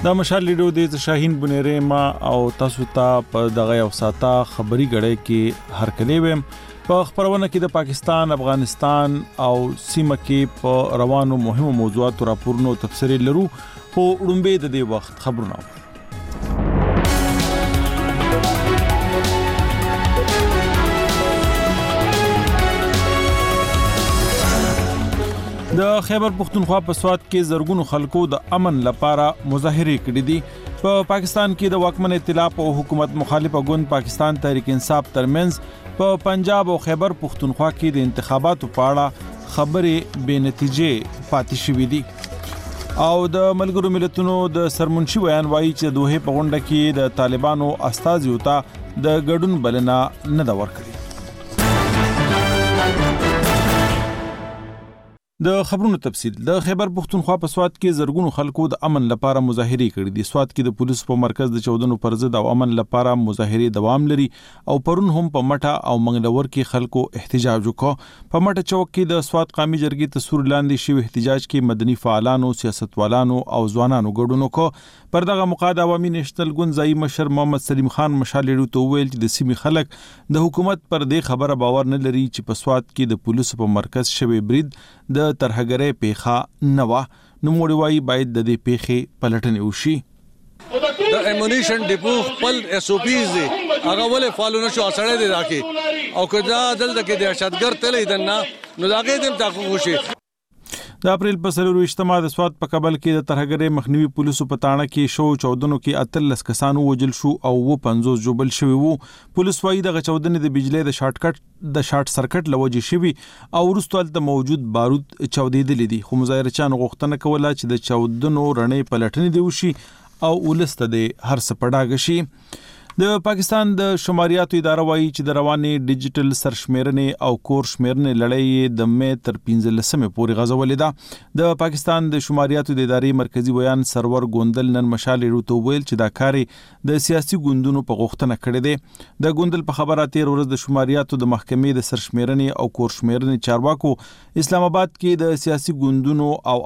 دا مشال لیډو د شاهین بنيره ما او تاسو ته په دغه یو ساته خبري غړې کې هر کلی ویم په خبرونه کې د پاکستان، افغانستان او سیمه کې په روانو مهمو موضوعاتو راپورونو تفسیر لرو په وړاندې د دې وخت خبرونه. د خیبر پختونخوا په سواد کې زرګونو خلکو د امن لپاره مظاهره کړې دي. په پاکستان کې د واکمن ائتلاف او حکومت مخالفه ګوند پاکستان تحریک انصاف ترمنځ په پنجاب او خیبر پختونخوا کې د انتخاباتو په اړه خبرې بې نتیجې پاتې شوې دي او د ملګرو ملتونو د سرمنشي ویان وایي چې دوه په غونډه کې د طالبانو استازیو ته د ګډون بلنه نه دا ورکړي. د خبرونو تفصیل. د خیبر پختونخوا په سواد کې زرګونو خلکو د امن لپاره مظاهره کړې دي. سواد کې د پولیسو په مرکز د 14 پر ضد او امن لپاره مظاهره دوام لري او پرون هم په مټه او منګلور کې خلکو احتجاج وکړ. په مټه چوک کې د سواد قومي جرګې تصور لاندې شوی احتجاج کې مدني فعالانو، سیاستوالانو او ځوانانو ګډون وکړ. پر دغه موقع د عوامي نېشنل ګوند ځایي مشر محمد سلیم خان مشالېړو ته ویل چې د سیمې خلک د حکومت پر دې خبره باور نه لري چې په سواد کې د پولیسو په مرکز شوی برید د ترهګرۍ پیښه نه و. نو موږ وایي باید د دې پیښې پلټنه وشي. د امونیشن ډیپو خپل اس او پیز دي هغه ولې فالو نشو اسړې دي راکې او کدا دلته کې د ارشادګر تلې دنه نو داګه دې تحقیق وشي. د اپریل په 4 اجتماع د سواد په کابل کې د ترهګرۍ مخنیوي پولیسو په تاڼه کې شو 14 کې 13 کسانو وجل شو او 50 جوبل شوی وو. پولیس وايي د 14 د بجلی د شارټ سرکټ لوجې شوی او ورستوال ته موجود بارود چاودېدل دي. خو مظاهرچیانو غوښتنه کوله چې د 14 رڼې پلټنې دی وشي او ولسته د هر څه پډاګ شي. د پاکستان د شماریاتو اداره وایي چې د روانې ډیجیټل سرشمیرنې او کور شمیرنې لړۍ د مې تر 15 پورې غځولې ده. د پاکستان د شماریاتو د ادارې مرکزی ویان سرور ګوندل نن مشالېړو ته ویل چې دا کار د سیاسي ګوندونو په غوښتنه کړی دی. د ګوندل په خبره تیر ورځ د شماریاتو د محکمې د سرشمیرنې او کور شمیرنې چارواکو اسلام آباد کې د سیاسي ګوندونو او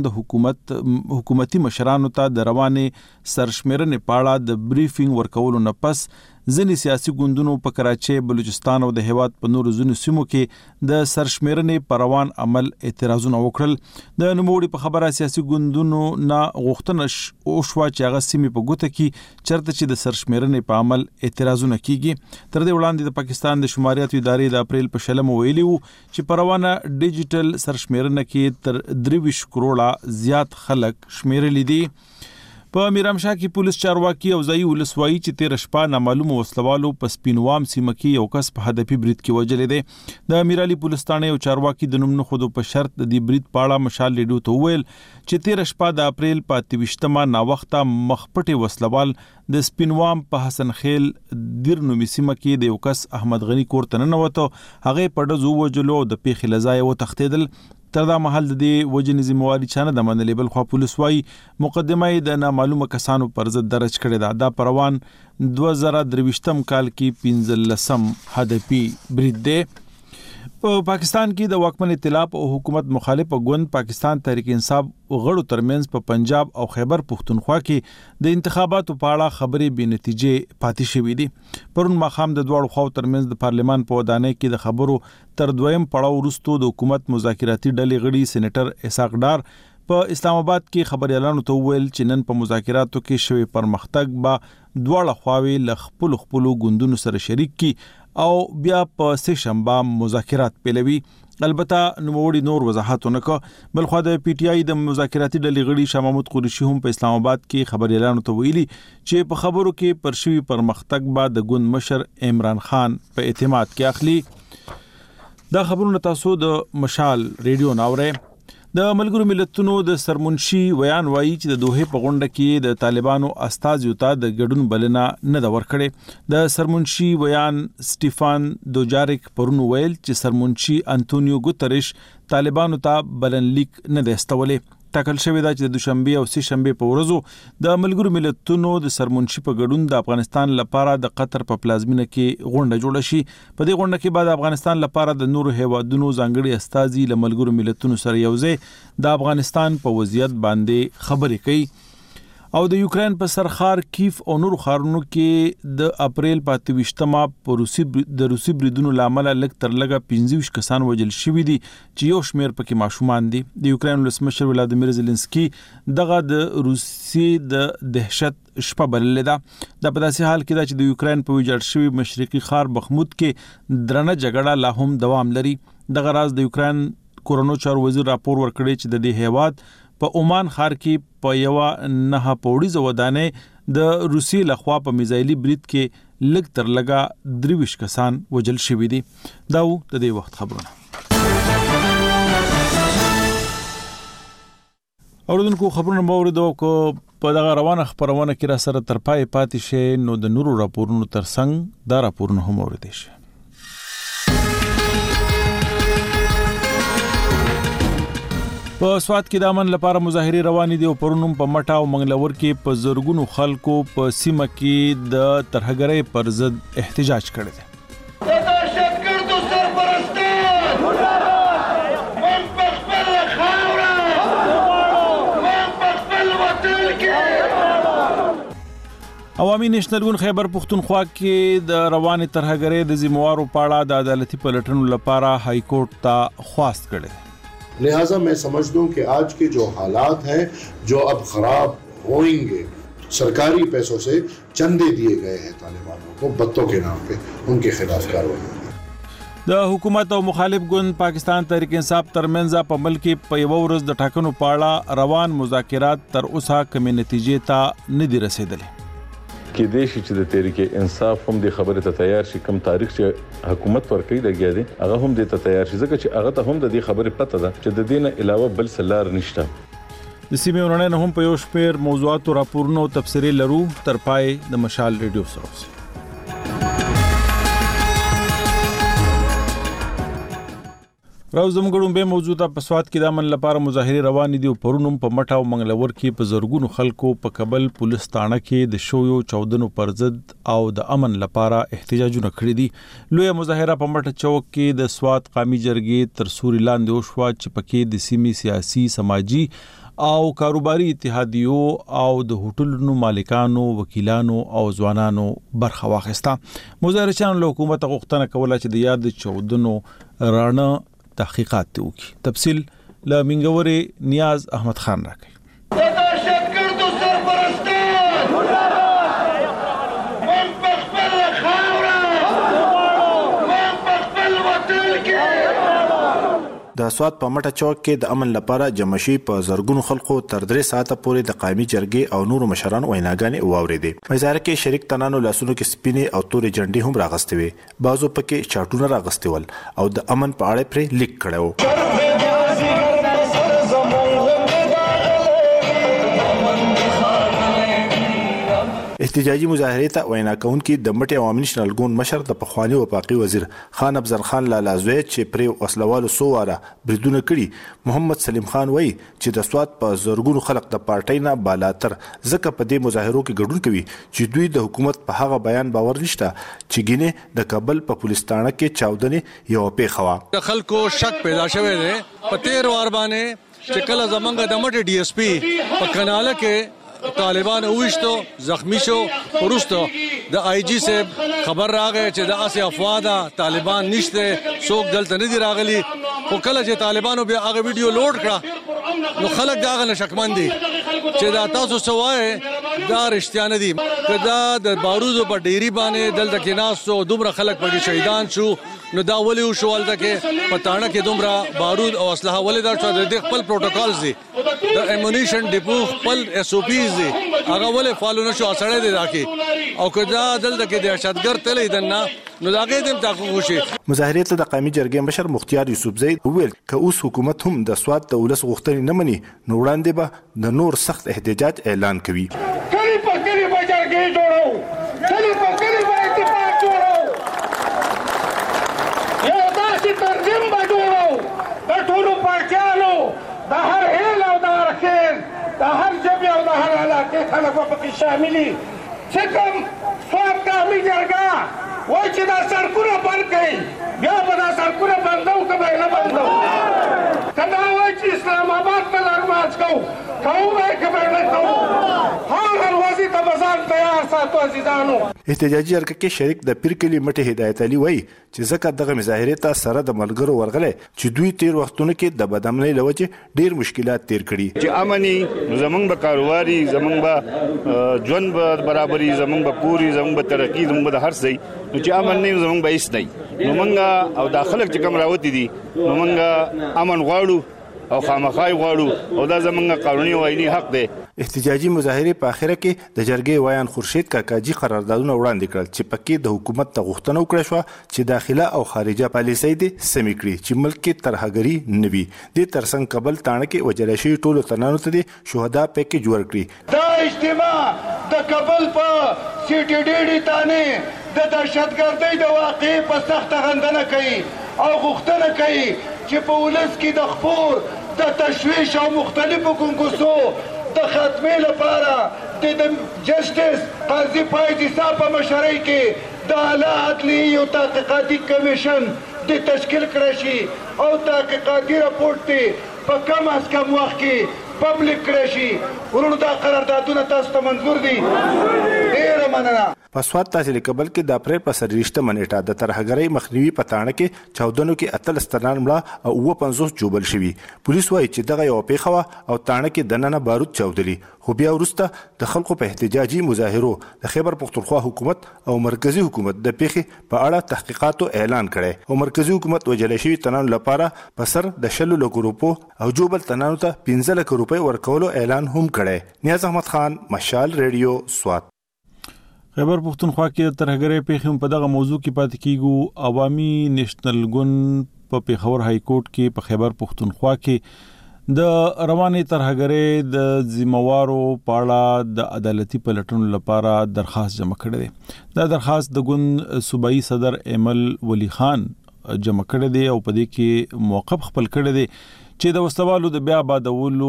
اړوند حکومتي مشرانو ته د روانې سرشمیرنې په اړه د بریفینګ ورکولو نه پس ځینې سیاسي ګوندونو په کراچۍ، بلوچستان او د هیواد په نورو ځینو سیمو کې د سرشمیرنې پر روان عمل اعتراضونه وکړل. د نوموړي په خبره سیاسي ګوندونو نه غوښتنه وشوه چې هغه سیمې په ګوته کې چرته چې د سرشمیرنې په عمل اعتراضونه کیږي. تر دې وړاندې د پاکستان د شماریاتو ادارې د اپریل په 6 ویلي وو چې په روانه ډیجیټل سرشمیرنه کې تر 23 کروڑه زیات خلک شمیرل دي. په میرامشاه کې پولیس چارواکي او ځایي ولسوالۍ چې 13 شپه نامعلوم وسلوالو په سپینوام سیمه کې یو کس په هدفي برید کې وژل دي. د امیرعلي پولیس ثانه او چارواکي د نوم نه خودو په شرط د دې برید په اړه مشال لیډو ته ویل چې 13 شپه د اپریل په 28مه نا وخته مخپټي وسلوال د سپینوام په حسن خیل دیرنومي سیمه کې د یو کس احمد غنی کور ته ننوته. هغه په ډزو وژلو د پیښې لځای و تختیدل. تر دا مهال د دې وجنې ذمہواری چانه د منلې بل خو پولیس وايي مقدمه د نامعلومه کسانو پر ضد درج کړې ده. دا پروان 2023 کال کې 15 هدفي برید دی. په پاکستان کې د واکمن ائتلاف او حکومت مخالفه ګوند پاکستان تحریک انصاف غړو ترمنځ په پنجاب او خیبر پختونخوا کې د انتخاباتو په اړه خبرې بې نتیجې پاتې شوې دي. پرون ماښام د دواړو خواو ترمنځ د پارلمان په ودانۍ کې د خبرو تر دویم پړاو وروسته د حکومت مذاکراتي ډلې غړي سېنیټر اسحاق ډار په اسلام آباد کې خبريالانو ته ویل چې نن په مذاکراتو کې شوی پرمختګ به دواړه خواوې له خپل ګوندونو سره شریک کی او بیا په سه شنبه مذاکرات پیلوي. البته نوموړي نور وضاحت ونکړ. بلخو د پی ټی آی د مذاکراتي ډلې غړي شاه محمود قریشي هم په اسلام آباد کې خبريالانو ته ویلي چې په خبرو کې پر شوی پرمختګ بعد د ګوند مشر عمران خان په اعتماد کې اخلي. دا خبرونه تاسو د مشال ریډیو ناوره. د ملګرو ملتونو د سرمنشي ویان وایي چې د دوه په غونډه کې د طالبانو استازیو ته د ګډون بلنه نه دا ورکړي. د سرمنشي ویان سټيفان دوجاریک پرون ویل چې سرمنشي انټونیو ګوتریش طالبانو ته بلنلیک نه دی استولې. ټاکل شوی دا چې د دوشنبه او سه شنبه په ورځو د ملګرو ملتونو د سرمنشي په ګډون د افغانستان لپاره د قطر په پلازمینه کې غونډه جوړه شي. په دې غونډه کې بعد افغانستان لپاره د نورو هیوادونو ځانګړي استازي له ملګرو ملتونو سره یوځای د افغانستان په وضعیت باندې خبرې کوي. او د یوکرين په سرخار کیف او نور خارونو کې د اپریل په 28 د روسي بریدونو لامل لږ تر لږه 25 کسان وژل شوي دي چې یو شمېر پکې ماشومان دي. د یوکرين ولسمشر ولادیمیر زيلنسکي دغه د روسي د دهشت شپه بللې ده. د په داسې حال کې ده چې د یوکرين په ویجاړ شوي مشرقي ښار بخمود کې درنه جګړه لا هم دوام لري. دغه راز د یوکرين کورونو چارو وزیر راپور ورکړی چې د دې هیواد په عمان ښار کې په یو 9 پوړیزه ودانې د روسي لخوا په میزایلي برید کې لږ تر لږه 23 کسان وژل شوي دي. دا و د دې وخت خبرونه. اوردونکو خبرونه باورید او په دغه روانه خبرونه کې را سره تر پای پاتې شي نو د نورو راپورونو ترڅنګ دا راپورونه هم اوریدئ شي. په سوات کې د امن لپاره مظاهره روانې دي او پرونم په مټا او منګلور کې په زرګونو خلکو په سیمه کې د ترهګرۍ پر ضد احتجاج کړی دی. عوامي نېشنل ګوند خیبر پختونخوا کې د روانې ترهګرۍ د ذمہوارو په اړه د عدالتي پلټنو لپاره های کورټ ته خواست کړی. लिहाजा मैं समझता हूँ कि आज के जो हालात हैं जो अब खराब होंगे, सरकारी पैसों से चंदे दिए गए हैं तालिबानों को बत्तों के नाम पे, उनके खिलाफ कार्रवाई होगी. د حکومت او مخالف ګوند پاکستان تحریک انصاف ترمنځ په ملک په یو ورځ د ټاکنو په اړه روان مذاکرات تر اوسه کومې نتیجې ته نه دي رسیدلې. کې د شي چې د تحریک انصاف هم د خبره ته تیار شي کوم تاریخ چې حکومت ورکړي لګیا دي هغه هم د ته تیار شي ځکه چې هغه ته هم د دې خبره پته ده چې د دینه علاوه بل سلار نشته. د سیمې ورننه هم په یو شپیر موضوعات او راپورونو تفسیری لرو تر پای د مشال ریډیو سره. راو زموږ به موجوده په سوات کې د امن لپاره مظاهره روانې دي او پرونم په مټا او منګلور کې په زرګونو خلکو په کابل پولیس تانه کې د شویو 14 پر ضد او د امن لپاره احتجاجونه کړی دي. لوی مظاهره په مټا چوک کې د سوات قومي جرګې تر سوري لاندې وشو چې پکې د سیمې سیاسي سماجی او کاروباري اتحادیو او د هوټلونو مالکانو وکیلانو او ځوانانو برخه واخیسته. مظاهرچیانو له حکومت غوښتنه کوله چې د یاد 14 رانه تحقیقات ته وکړي. تفصیل له منګوري نیاز احمد خان راکړي. د سوات په مټه چوک کې د امن لپاره جمشي په زرګونو خلکو تر 3 ساعته پورې د قومي جرګې او نورو مشرانو ویناګانې واوریدې. مزار کې شریک تنانو لاسونو کې سپینې او تورې جنډې هم راغستې وي. بازو پکې چاټونه راغستې ول او د امن په اړه پرې لیک کړو. احتجاجي مظاهره ته وینا کوونکي د مټي عوامي نېشنل ګوند مشر د پخوانی وفاقي وزیر خان افضل خان لالا زوی چې پرې وسلوالو سواره بریدونه کړي محمد سلیم خان وایي چې د سوات په زرګونو خلک د پارټۍ نه بالاتر ځکه په دې مظاهرو کې ګډون کوي چې دوی د حکومت په هغه بیان باور نشته چې ګینه د کابل په پولیس تانه کې چاودنې یو پیښه وا. خلکو شک پیدا شوه دی په 13 وار باندې چې کله زمونږ د مټي ډي اس پی په کناله کې طالبان اوښتو زخمی شو ورستو د آی جی سے خبر راغی چې د اسه افواده طالبان نشته څوک دلته نه دی راغلي خو کله چې طالبانو بیا هغه ویډیو لوډ کړه نو خلک دا غل شکمن دي چې دا تاسو سوای دا رښتیا نه دي کدا د بارودو په ډيري باندې دلته کې ناسو دومره خلک په شهیدان شو نو دا ولې وشو ولته کې پټانه کې دومره بارود او اسلحه ولې دا چې د خپل پروتوکولز دي د امونیشن ډیپو خپل اس او پیز دي هغه ولې فالو نشو اسړې دي راکې او کدا دلته کې دهشتګر تلې دنه نو داګه دې تاسو خوشي. مظاهره ته د قومي جرګې مشر مختیار یوسف زید وویل ک اوس حکومت هم د سوات د ولس غوښتنې نه مني نو وړاندې به د نور سخت احتجاج اعلان کوي. کلی په کلی به جرګې جوړو کلی په کلی به اتفاق جوړو یو داسې تنظیم به جوړو د ټولو پارټیانو د هر هیل او د هر خیل د هر ژبې او د هر علاقې خلک به پکې شاملي چې کوم سوات قومي جرګه وای چې دا سړکونه بند کړي بیا به دا سړکونه بندو که به نه بندو که دا وای چې اسلام آباد ته لارمارچ کوو کوو که به نه کوو هر غوازي ته به ځان تیار ساتو عزیزانو. احتجاجي حرکت کې شریک د پیر کلي مټي هدایت علي وایي چې ځکه دغه مظاهرې ته سره د ملګرو ورغلی چې دوی تیر وختونو کې د بدامنۍ له وجې ډېر مشکلات تیر کړي چې امني زمونږ به کاروباري زمونږ به ژوند به برابري زمونږ به پوری زمونږ به ترقي زمونږ به هر څه نو چې امن نه زمونږ به هیڅ دی نو مونږ او دا خلک چې کوم راوتي دي نو مونږ امن غواړو او خامخای غواړو او دا زمونږ قانوني او آئینی حق دی. احتجاجي مظاهرې په اخره کې د جرګې ویان خورشید کاکاجي قراردادونه وړاندې کړل چې پکې د حکومت ته غوښتنه وکړه شو چې داخله او خارجه پالیسۍ دې سمې کړي چې ملک کې ترهګري نه وي. دې ترڅنګ کابل تاڼه کې وژل شوي ټولو تنانو ته دې شهدا پیکیج ورکړي. دا اجتماع د کابل په سیټي ډیډي تانه د دهشتګردۍ د واقعې په سخته غندنه کوي او غوښتنه کوي چې په ولس کې د خپور د تشویش او مختلفو ګونګوسو د ختمې لپاره د جسټس قاضي فایض صاحب په مشرۍ کې د اعلی عدلیې یو تحقیقاتي کمیشن د تشکیل کړی شي او تحقیقاتي راپورټ ته په کم از کم وخت کې پبلک کړی شي. ورونو دا قراردادونه تاسو ته منظور دي؟ ډېره مننه. په سوات تحصیل کابل کې د اپریل په 23 نیټه د ترهګرۍ مخنیوي په تاڼه کې چاودنو کې 18 تنان مړه او 50 جوبل شوي. پولیس وایي چې دغه یو پیښه وه او تاڼه کې دننه بارود چاودلي خو بیا وروسته د خلکو په احتجاجي مظاهرو د خیبر پختونخوا حکومت او مرکزی حکومت د پیښې په اړه تحقیقاتو اعلان کړی او مرکزی حکومت وژل شوي تنانو لپاره په سر د 100 لکو روپو او جوبل تنانو ته 15 لک روپۍ ورکولو اعلان هم کړی. نیاز احمد خان، مشال ریډیو، سوات. خیبر پختونخوا کې د ترهګرۍ پیښې په دغه موضوع کې پاتې کیږو. عوامي نیشنل ګوند په پیښور های کورټ کې په خیبر پختونخوا کې د روانې ترهګرۍ د ذمہوارو په اړه د عدالتي پلټنو لپاره درخواست جمع کړی دی. دا درخواست د ګوند صوبایي صدر ایمل ولی خان جمع کړی دی او په دې کې موقف خپل کړی دی چې د وسلوالو د بیا آبادولو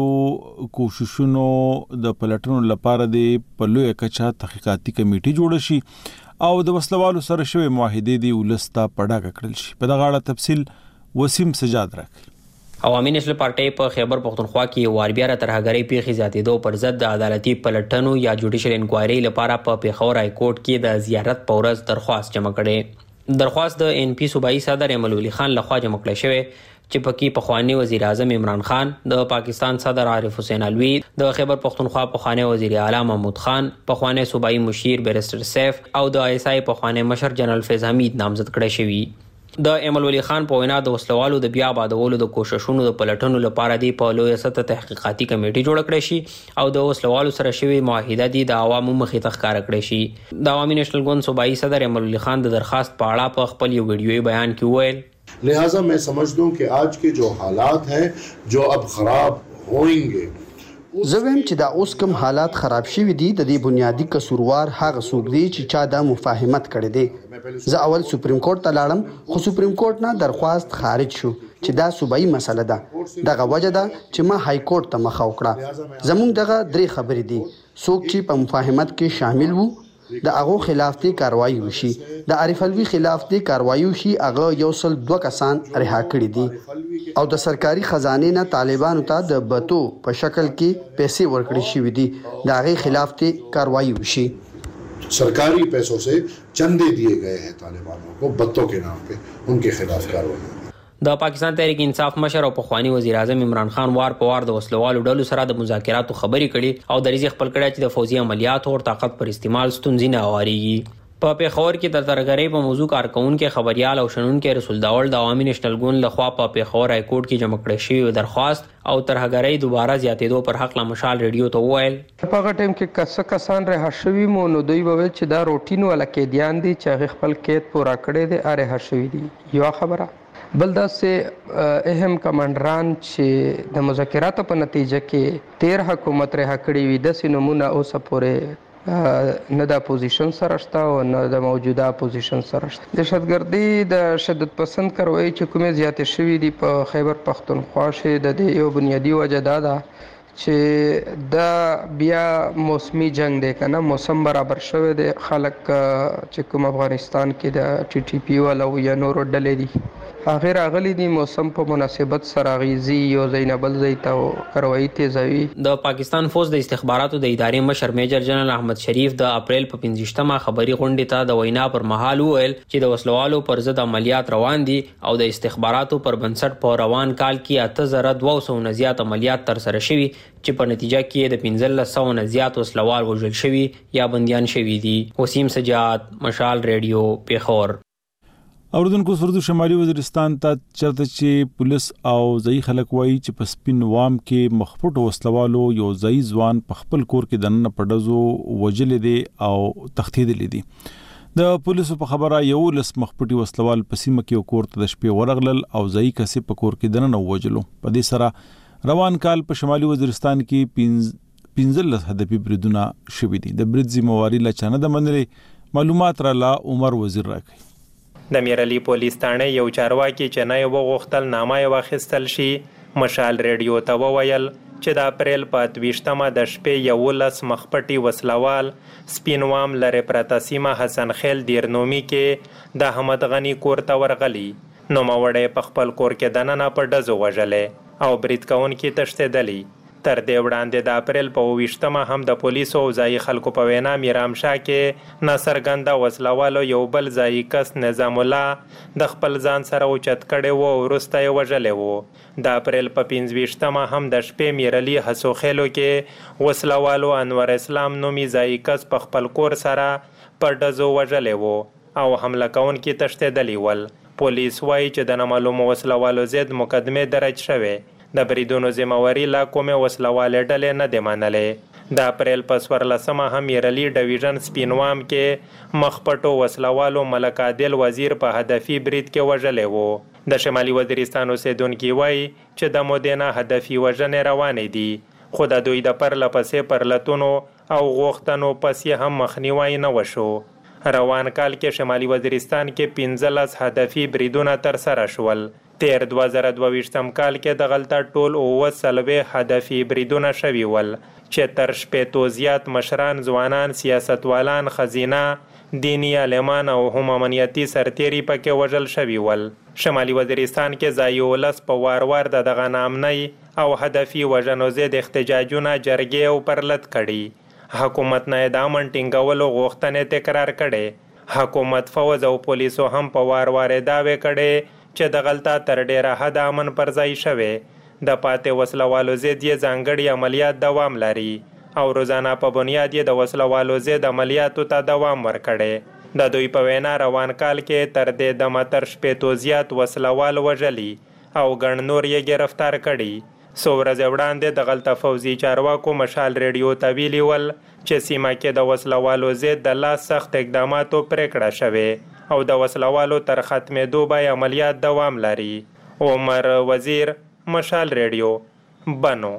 کوششونو د پلټنو لپاره د په لویه کچه تحقیقاتي کمیټې جوړه شي او د وسلوالو سره شوی معاهدې دی ولسته په ډاګه کړل شي. په دغه اړه تفصیل وسیم سجاد راکړي. عوامي نېشنل پارټۍ په خیبر پختونخوا کې وار بیا ترهګرۍ پیښې زیاتېدو پر ضد د عدالتي پلټنو یا جوډیشل انکوایري لپاره په پیښور های کورټ کې د زیارت په ورځ درخواست جمع کړي. درخواست د ان پی صوبایي صدر ایمل ولی خان لخوا جمع کړی شوی چې پکې پخوانی وزیر اعظم عمران خان، د پاکستان صدر عارف حسین علوی، د خیبر پختونخوا پخوانی وزیر اعلی محمود خان، پخوانی صوبایي مشیر بیرسټر سیف او د آی اس آی پخوانی مشر جنرال فیض حمید نامزد کړی شوی. د ایمل ولی خان په وینا د وسلوالو د بیا آبادولو د کوششونو د پلټنو لپاره دی په لویه سطح تحقیقاتي کمیټې جوړ کړې شي او د وسلوالو سره شوی معاهده دی د عوامو مخې ته ښکاره کړې شي. د عوامي نیشنل ګوند صوبایي صدر ایمل ولی خان د درخواست په اړه په خپل یو ویډیويي بیان کې وویل लिहाजा मैं समझता हूँ कि आज के जो हालात हैं जो अब खराब होंगे زه ویم چې دا اوس کوم حالات خراب شوي دي د دې بنیادی قصوروار هغه څوک دی چې چا دا مفاهمت کړی دی. زه اول سپریم کورټ ته لاړم خو سپریم کورټ نه درخواست خارج شو چې دا صوبایي مسله ده. دغه وجه ده چې ما های کورټ ته مخه وکړه. زموږ دغه درې خبرې دي، څوک چې په مفاهمت کې شامل وو د هغه خلاف دی کاروایی وشي، د عارف علوی خلاف دی کاروایی وشي، هغه یو سل 2 کسان رها کړي دي او د سرکاري خزانه نه طالبانو ته د بتو په شکل کې پیسې ورکړي شوې دي، د هغه خلاف دی کاروایی وشي. सरकारी पैसों से चंदे दिए गए हैं तालिबानों को बत्तों के नाम पे, उनके खिलाफ कार्रवाई. د پاکستان تحریک انصاف مشر او پخوانی وزیر اعظم عمران خان وار په وار د وسلوالو ډلو سره د مذاکراتو خبرې کړي او دریځ خپل کړی چې د فوزي عملیاتو او طاقت پر استعمال ستونزې نه اوريږي. په پیښور کې د ترهګرۍ په موضوع کارکونکو خبريال او شنونکو رسول داول د عوامي نیشنل ګوند لخوا په پیښور های کورټ کې جمع کړی شوی درخواست او ترهګرۍ دوباره زیاتېدو پر حق لا مشال ریډیو ته وویل په هغه ټیم کې کسان رها شوي مو نو دوی وویل چې دا روټین ولا قیدیان دي چې خپل قید پورا کړی دي رها شوي دي. یو خبره بل داسې اهم کمانډران چې د مذاکراتو په نتیجه کې 13 حکومت رها کړی وي د نمونه اوس پورې نه د اپوزیشن سره شته او نه د موجوده اپوزیشن سره شته. دهشتګردي د شدت پسند کاروایی چې کومه زیاتې شوې دي په خیبر پختونخوا کې د یو بنیادی وجه ده چې دا بیا موسمی جنگ دی کنه، موسم برابر شوی دی. خلک چې کوم افغانستان کې د ټي ټي پی ولا یا نور ډلې دي هغه راغلي دي موسم په مناسبت سره غیزي یو زینبل زیتا او کاروایی تیزوي. د پاکستان فوج د استخباراتو د ادارې مشر میجر جنرال احمد شریف د اپریل په 15مه خبري غونډې ته د وینا پر مهال وویل چې د وسلوالو پر ضد عملیات روان دي او د استخباراتو پر بنسټ په روان کال کې 8200 نه زیات عملیات تر سره شوي چې په نتیجه کې د 1500 نه زیات وسلوال وژل شوي یا بنديان شوي دي. وسیم سجاد، مشال ریډیو، پیښور. اوردونکو سردو شمالي وزیرستان ته چرته چې پولیس او ځای خلک وایي چې په سپین وام کې مخپټ وسلوالو یو ځای ځوان په خپل کور کې دننه پډزو وجلې دي او تختیدلې دي. د پولیسو په خبره یو لس مخپټي وسلوال په سیمه کې کور ته د شپې ورغلل او ځای کسي په کور کې دننه وجلو. په دې سره روان کال په شمالي وزیرستان کې 15 هدفي بریدونه شوي دي. د برید ذمہواری لا چانه د منلې معلومات را لا عمر وزیر راکړي. د میرعلی پولیس تانه یو چارواکي چې نه وغوښتل نامه واخیستل شي مشال ریډیو ته وویل چې د اپریل په 28مه د شپې 11 مخپټي وسلوال سپینوام لره پرته سیمه حسن خیل دیرنومي کې د احمد غنی کور ته ورغلی. نو موړې په خپل کور کې دننه په ډزو وژلې او برید کوونکي تښتېدلی. تر دې وړاندې د اپریل په 28مه هم د پولیسو او ځایي خلکو په وینا میرامشاه کې ناڅرګنده وسلوالو یو بل ځایي کس نظام الله د خپل ځان سره اوچت کړی و او وروسته یې وژلی و. د اپریل په 25مه هم د شپې میرعلي حسوخیلو کې وسلوالو انور اسلام نومي ځایي کس په خپل کور سره په ډزو وژلی و او حمله کوونکي تښتېدلي ول. پولیس وایي چې د نامعلومو وسلوالو ضد مقدمې درج شوې. د بریدونو ذمہواری لا کومې وسلوالې ډلې نه دي منلې. د اپریل په 14مه هم میرعلي ډویژن سپینوام کې مخپټو وسلوالو ملک عادل وزیر په هدفي برید کې وژلی و. د شمالي وزیرستان اوسیدونکي وایي چې د مودې نه هدفي وژنې روانې دي خو د دوی د پرله پسې پرلتونو او غوښتنو پسې هم مخنیوی نه وشو. روان کال کې شمالي وزیرستان کې 15 هدفي بریدونه تر سره شول. تیر 2022 کال کې د غلطه ټول 90 هدفي بریدونه شوي ول چې تر 80 زیات مشران، ځوانان، سیاستوالان، خزینه، دینی عالمان او هم امنیتي سرتیري پکې وژل شوي ول. شمالي وزیرستان کې ځایي ولس په وار د دغه نامنۍ او هدفي وژنو ضد احتجاجونه جرګې او پرلت کړي. حکومت نه د امن ټینګولو غوښتنې تکرار کړي. حکومت، فوج او پولیسو هم په وار دعوې کړي چې د غلطه تر ډیره حد امن پر ځای شوی. د پاتې وسلوالو ضد یې ځانګړي عملیات دوام لري او روزانه په بنیاد یې د وسلوالو ضد عملیاتو ته دوام ورکړي. د دوی په وینا روان کال کې تر دې دمه تر 80 زیات وسلوال وژلي او ګڼ نور یې گرفتار کړي. څو ورځې وړاندې د غلطه فوزي چارواکو مشال ریډیو ته ویلي ول چې سیمه کې د وسلوالو ضد د لا سخت اقداماتو پریکړه شوې او د وسلوالو تر ختمېدو به عملیات دوام لري. عمر وزیر، مشال ریډیو، بنو.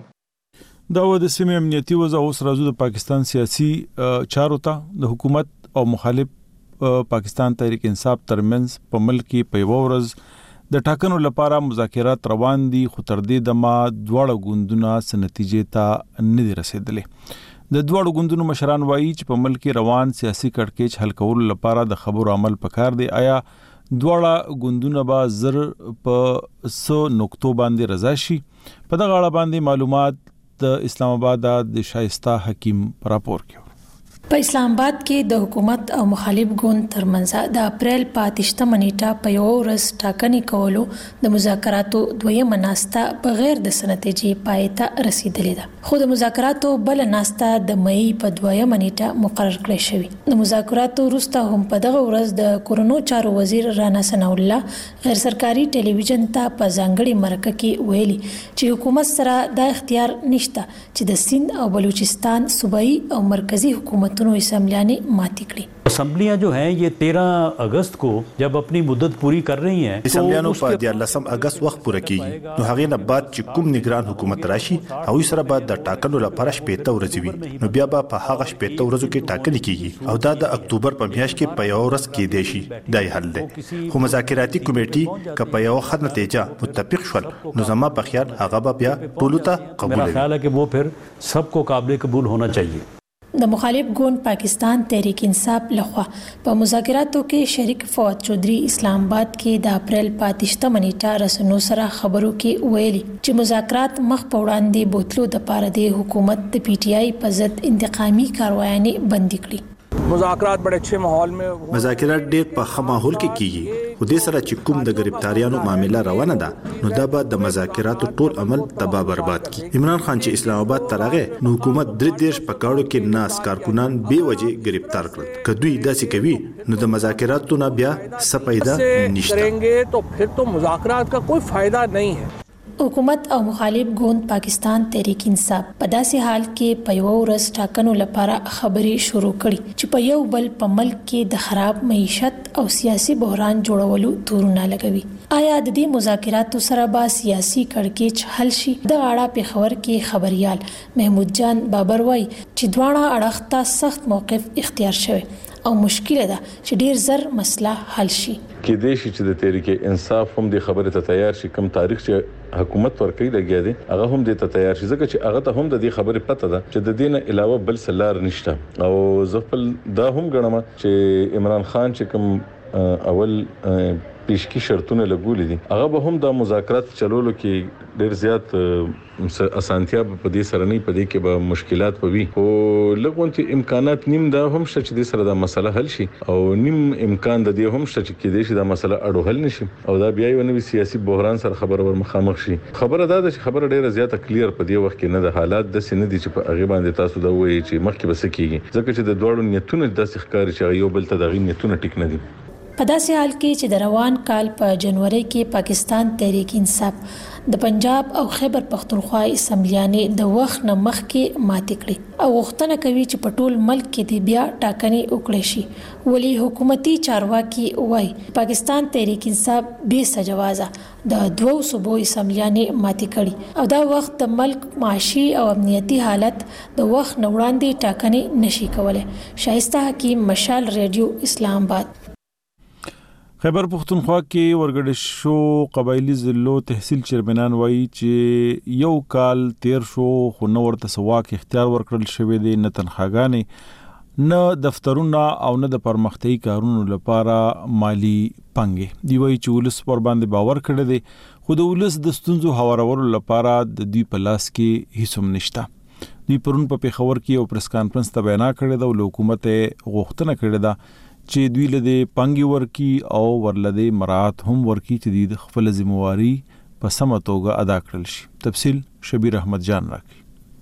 دا و د سیمې امنیتي وضع. اوس راځو د پاکستان سیاسي چارو ته. د حکومت او مخالف پاکستان تحریک انصاف ترمنځ په ملک کې په یوه ورځ د ټاکنو لپاره مذاکرات روان دي خو تر دې دمه دواړه ګوندونه څه نتیجې ته نه دي رسېدلې. د دواړو ګوندونو مشران وایي چې په ملک کې روان سیاسي کړکېچ حل کولو لپاره د خبرو عمل پکار دی. آیا دواړه ګوندونه به زر په 100 نقطو باندې رضا شي؟ په دغه اړه باندې معلومات د اسلام آباد د شایسته حکیم راپور کې. په اسلام آباد کې د حکومت او مخالف ګوند ترمنځ د اپریل په 28مه نیټه په یو ورځ ټاکنې کولو د مذاکراتو دویمه ناسته بغیر د نتیجې پای ته رسیدلې ده. خو د مذاکراتو بل ناسته د مې په دویمه نیټه مقرر کړې شوې. د مذاکراتو وروسته هم په دغه ورځ د کورونو چارو وزیر رانا ثناء الله غیر سرکاري ټلویزیون ته په ځانګړي مرکه کې ویلي چې حکومت سره د اختیار نشته چې د سند او بلوچستان صوبایي او مرکزی حکومت اسمبلیاں جو ہیں یہ 13 اگست کو جب اپنی مدت پوری کر رہی ہیں اسمبلیانو په 13 اگست وخت پوره کیږي نو هغه نه بعد چې کوم نگران حکومت راشي او سره بعد د ټاکنو لپاره 15 ورځې وي نو بیا به په هغه 15 ورځو کې ټاکنې کیږي او دا د اکتوبر په میاشت کې په یو ورځ کې دی شي دای حل دی. خو مذاکراتي کمیټي که په یو ښه نتیجه متفق شول نو زما په خیال هغه بیا ټولو ته قبول وي. خیال ہے کہ وہ پھر سب کو قابل قبول ہونا چاہیے. د مخالف ګوند پاکستان تحریک انصاف لخوا په مذاکراتو کې شریک فواد چودھری اسلام آباد کې د اپریل 28 نیټه رسنو سره خبرو کې ویلي چې مذاکرات مخ په وړاندې بوتلو د پاره د حکومت د پی ټی آی په ضد انتقامي کاروایانې بندي کړې. مذاکرات بڑے اچھے ماحول میں مذاکرات ډېر په ښه ماحول کې کیږي خو دې سره چې کوم د گرفتاریانو معاملې روانه ده نو دا به د مذاکراتو ټول عمل تباہ برباد کی. عمران خان چې اسلام آباد ته راغی نو حکومت 3 په کاړو کې ناس کارکونان به وجې گرفتار کړل. کدوې داسې کوي نو د مذاکراتو نه بیا څه پیدا نشته کریں تو پھر تو مذاکرات کا کوئی فائدہ نہیں ہے. حکومت او مخالف ګوند پاکستان تحریک انصاف په داسې حال کې په یو ورځ ټاکنو لپاره خبرې شروع کړي چې په یو بل په ملک کې د خراب معیشت او سیاسي بحران جوړولو تورونه لګوي. آیا د دې مذاکراتو سره به سیاسي کړکېچ حل شي؟ د اړه پیښور کې خبريال محمود جان بابر وایي چې دواړه اړخ ته سخت موقف اختیار شوی او مشکله ده چې ډیر زر مسله حل شي. کې دې شي چې د تحریک انصاف هم د خبره ته تیار شي کوم تاریخ چې حکومت ورکړي لګیا دي هغه هم د ته تیار شي ځکه چې هغه ته هم د دې خبره پته ده چې د دین علاوه بل سلار نشته او زفل دا هم غنم چې عمران خان چې کوم اول پیشکی شرطونه لګولې دي هغه به هم د مذاکرات چلولو کې ډېر زیات اسانتیا په دې سره نه پدې کې به مشکلات پوي او لګونتي امکانات نیم دا هم شته چې د سره دا مسله حل شي او نیم امکان د دې هم شته چې کې دې شي دا مسله اړو حل نشي او دا بیا یو نوې سیاسي بحران سره خبره ور مخامخ شي. خبره دا ده چې خبره ډېره زیاته کلیر په دې وخت کې نه د حالات د سینې دي چې په هغه باندې تاسو دا وایي چې مخکې بس کېږي ځکه چې د دوړو نیتونه داسې ښکاري چې یو بل ته د نیتونه ټیک نه دي. په داسې حال کې چې د روان کال په جنوري کې پاکستان تحریک انصاف د پنجاب او خیبر پختونخوا اسمبلیانې د وخت نه مخکې ماتې کړې او غوښتنه کوي چې په ټول ملک کې د بیا ټاکنې وکړي شي. ولی حکومتي چارواکي وایي پاکستان تحریک انصاف بې سجوازه د 2 صوبو اسمبلیانې ماتې کړي او دا وخت د ملک معاشي او امنیتي حالت د وخت نه وړاندې ټاکنې نشي کولای. شایسته حکیم، مشال ریډیو، اسلام آباد. خیبر پختونخوا کې ورګډ شو قبایلی ضلعو تحصیل چیرمنان وایي چې یو کال تیر شو خو نو ورته سواک اختیار ورکړل شوی دی نه تنخواګانې نه دفترونه او نه د پرمختیايي کارونو لپاره مالی پنګې. دی وایي چې ولس پر باندې باور کړی دی خو د ولس د ستونزو هوارولو لپاره د دوی په لاس کې هیڅ هم نشته. دوی پرون په پیښور کې یو پریس کانفرنس ته بیان کړی دا او حکومت غوښتنه کړې ده چې دوی له پنګي ورکی او ورلده مرات هم ورکی چې د خپل ذمہواری په سمه توګه ادا کړل شي. تفصیل شبیر احمد جان راکړي.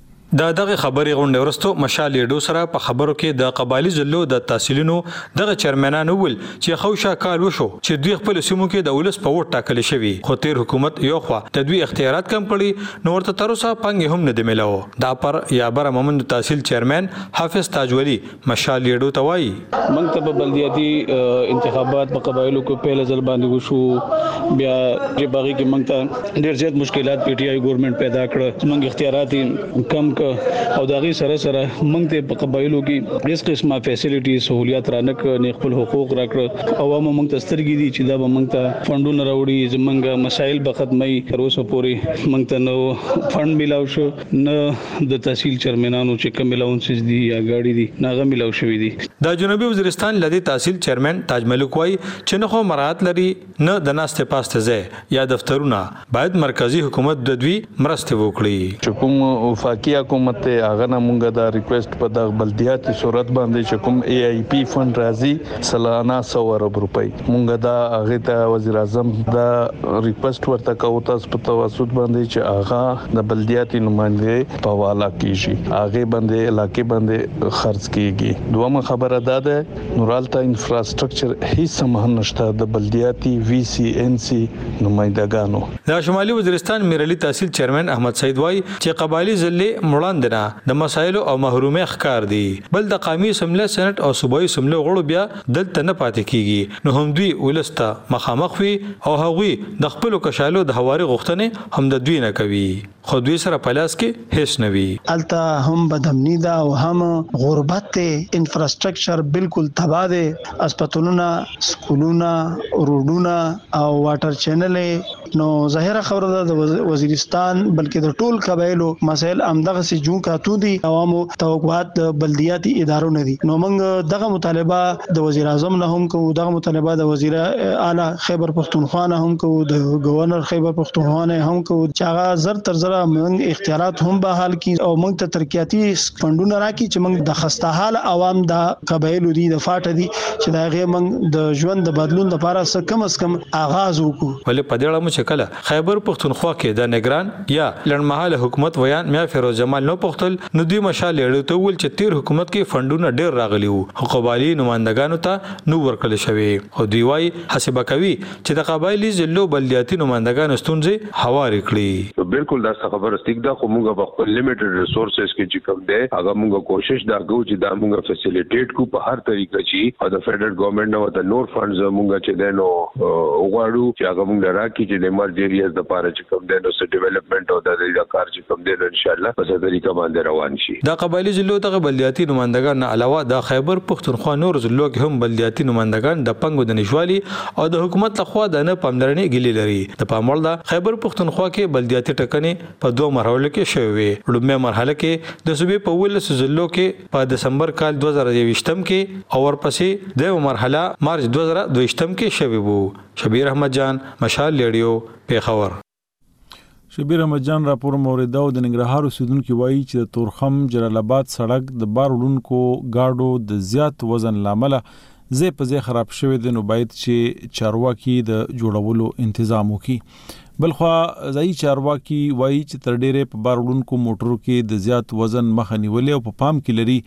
دغه خبرې غونډه ورستو مشال لیډو سره په خبرو کې د قبایلی ضلعو د تحصیلونو دغه چیرمنان ول چې خوشا کال وشو چې دوی خپل سیمو کې د ولس په ووټ ټاکل شوی خو تیر حکومت یو خوا د دوی اختیارات کم کړي نو ورته تر اوسه پنګ هم نه دی ملاو. دا پر یابر مومند تحصیل چیرمن حافظ تاجولی مشال لیډو توای منتب بلدیاتی انتخابات په قبایلو کو پهله ځل باندې وشو بیا چې باغی کې منګ ډیر زیات مشکلات پی ټی آی ګورنمنت پیدا کړ منګ اختیارات کم او داغي سره سره موږ ته په قبایلو کې هیڅ قسمه فیسیلیټي سہولیات رانک نه خپل حقوق راکړه عوامو موږ ته سترګې دي چې دا به موږ ته فندونه راوړي زمونږ مسایل به ختمي تر اوسه پورې موږ ته نو فند ملاو شو نه د تحصیل چیرمنانو چې کوم ملاونسز دي یا گاډي دي ناغه ملاو شوې دي. د جنوبي وزیرستان لدی تحصیل چیرمن تاج ملک وای چې نه خو مراد لري نه د ناسته پاسته ځای یا دفترونه باید مرکزی حکومت د دوی مرسته وکړي. چې کوم وفاقي حکومت ته هغه نه مونږه دا ریکوست په د بلدیاتي صورت باندې چې کوم ای ای پی فند راځي سلانه 100 ارب روپۍ مونږه دا هغه ته وزیر اعظم دا ریکوست ورته کوو تاسو په توسط باندې چې هغه د بلدیاتي نمائندې په والا کیږي هغه باندې علاقې باندې خرڅ کیږي. دومره خبره ده نورالتا انفراستراکچر هیڅ مهم نشته د بلدیاتي وی سی ان سی نمائندګانو. د شمالي وزیرستان میرلی تحصیل چیرمن احمد سید وای چې قبایلی ضلع مړاندنه د مسایلو او محرومي ښکار دي بل د قومي سمله سنټ او صوبایي سمله غړو بیا دلته نه پاتې کیږي نو هم دوی ولسته مخامخ وي او هغوی د خپل کشالو د هواري غوښتنې هم د دوی نه کوي خو دوی سره پلاس کې هیڅ نه وي. الته هم بدامنی دا او هم غربت ته انفراستراکچر بالکل تباہ ده. اسپیټالونه، سکولونه، روډونه او واټر چینل نو ظاهره خبره ده د وزیرستان بلکې د ټول قبایلو مسائل امدغه سي جون کاتو دي عوامو توقعات د بلدیاتي ادارو نه دي نو موږ دغه مطالبه د وزیر اعظم نه هم کوو دغه مطالبه د وزیر اعلی خیبر پختونخوا نه هم کوو د گورنر خیبر پختونخوا نه هم کوو چې هغه زر تر زر موږ اختیارات هم به حل کی او موږ ته ترقیاتي فندونه راکړي چې موږ د خسته حال عوام د قبایلو دي د فاټ دي چې دا غي موږ د ژوند د بدلون لپاره څه کم از کم آغاز وکړو ولې په دې اړه مو شکله خیبر پختونخوا کې د نگران یا لړمحاله حکومت ویان میا فیروز جمال نو پختل نو دوی مشال لړو ته ول چې تیر حکومت کې فندونه ډېر راغلي وو قبایلی نمائندګانو ته نو ورکړل شوی او دوی وايي حسابه کوي چې د قبایلی ضلعو بلدیاتي نمائندګانو ستونزې هواري کړي بالکل دا خبره ستګ دا خو موږ په خپل لیمیټډ ریسورسز کې چې کوم دی هغه موږ کوشش دا کوو چې دا موږ فیسیلیټیټ کو په هر طریقه چې او د فدرل ګورنمنت نو د نور فندز موږ چې دنو وغواړو چې هغه موږ راکړي چې د ایمرجنسیز د لپاره چې کوم دی نو څه ډیولپمنٹ او د دې کار چې کوم دی ان شاء الله په څه طریقه باندې روان شي دا قبایلی ضلعو ته بلدیاتي نمائندګان نه علاوه د خیبر پختونخوا نور ضلعو کې هم بلدیاتي نمائندګان د پنګو د نشوالي او د حکومت لخوا د نه پاملرنې ګیلې لري د پاموړ د خیبر پختونخوا کې بلدیاتي ټکنې په دوه مرحلو کې شوې لومړی مرحله کې د صوبې په ولس ضلعو کې په دسمبر کال 2023 کې او ورپسې د مرحله مارچ 2022 کې شوې وو شبیر احمد جان مشال ریډیو پیښور شبیر احمد جان راپور موریدا او د ننګرهار اوسیدونکو وایي چې د تورخم جلال آباد سړک د بار وړونکو گاډو د زیات وزن لامل زی په زی خراب شوی دی نو باید چې چارواکي د جوړولو تنظیم وکړي بلخوا ځای چارواکي وایي چې تر ډیره په بار وړونکو موټرو کې د زیات وزن مخه نیولې او په پام کې لري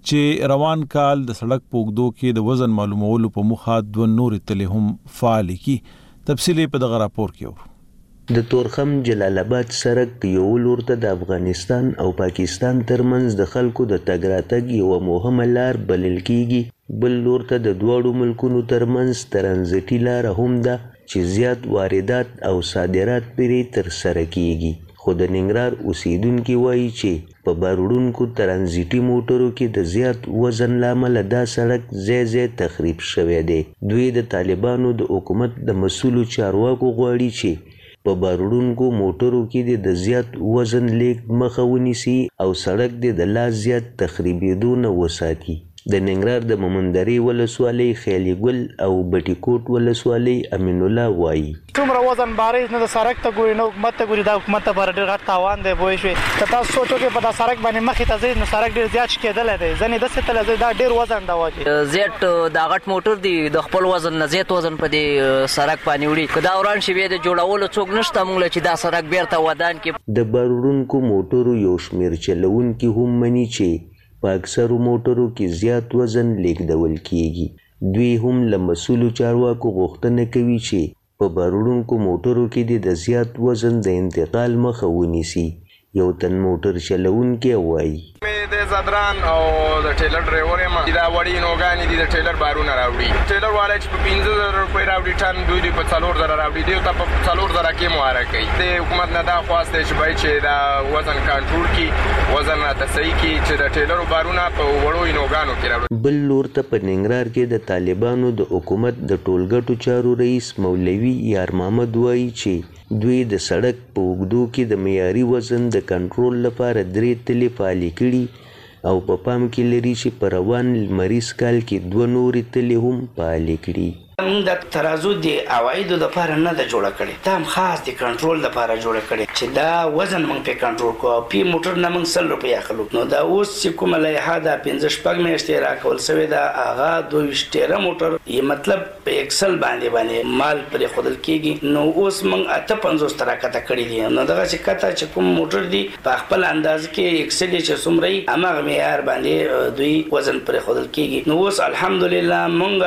چې روان کال د سړک په اوږدو کې د وزن معلومولو په موخه دوه نورې تلې هم فعال کړي تفصیل په دغه راپور کې اورو د تورخم جلال آباد سړک یو لور ته د افغانستان او پاکستان ترمنځ د خلکو د تګ راتګ یو مهمه لار بلل کیږي بل لور ته د دوړو ملکونو ترمنځ ترانزیتي لار هم ده چې زیات واردات او صادرات پرې تر سره کیږي خو د ننګرهار اوسیدونکو وایي چې په بارونکو ترانزیتي موټرو کې د زیات وزن لامل دا سړک زی تخریب شوی دی دوی د طالبانو د حکومت د مسؤلو چارواکو غواړي چې په بارونکو موټرو کې د زیات وزن لیک مخه ونیسي او سړک د لا زیات تخریبېدو نه وساتي د ننګرهار د مومندري ولسوالۍ خیالي ګل او بټي کوټ ولسوالۍ امین الله وایي څومره وزن باري نه د سړک ته ګوري نو حکومت ته ګوري دا حکومت ته پر ډېر غټ تاوان دی بوي شوی که تاسو سوچو چې په دا سړک باندې مخې ته ځي نو سړک ډېر زیات کېدل دی ځنې د څه تل دا ډېر وزن دا واجب زیات دا غټ موټر دی د خپل وزن نه زیات وزن په دې سړک باندې وړي که دا وران شي د جوړولو څوک نشته موږ چې دا سړک بیرته ودان کې د بارونکو موټرو یو شمیر چلونکي هم مني چې په اکثرو موټرو کې زیات وزن لیږدول کیږي دوی هم له مسؤلو چارواکو غوښتنه کوي چې په بارونکو موټرو کې د زیات وزن د انتقال مخه ونیسي یو تن موټر چلونکی وایي د زدران او د ټیلر ډرایور یم دا وړي نوګانی دي د ټیلر بارونه راوړي ټیلر والا چې په 15000 روپۍ راوړي ټن دوی په 4000 راوړي دی ته په 4000 کې مواره کوي د حکومت نه دا خواسته چې باید چې دا وزن کنټرول کی وزن راته صحیح کی چې د ټیلر بارونه په وړو نوګانو کې راوړي بل لور ته په ننګرهار کې د طالبانو د حکومت د ټولګټو چارو رئیس مولوي یار محمد وایي چې دوی د سړک په اوږدو کې د معیاري وزن د کنټرول لپاره 3 تلې فعالې کړي او په پام کې لري چې په روان لمریز کال کې 2 نورې تلې هم فعالې کړي موږ د ترازو د عوایدو لپاره نه د جوړه کړي دا هم خاص د کنټرول لپاره جوړه کړي چې دا وزن موږ په کنټرول کوو پی موټر نه موږ 100 روپۍ اخلو نو دا اوس چې کومه لایحه دا 15 شپږ میاشتې راکول شوی دا هغه 22 موټر یې مطلب په ایکسل باندې مال پرې خودل کېږي نو اوس موږ 58 تراکته کړی دي نو دغه چې کته چې کوم موټر دی په خپل انداز کې ایکسل چې څومره هغه معیار باندې دوی وزن پرې خودل کېږي نو اوس الحمدلله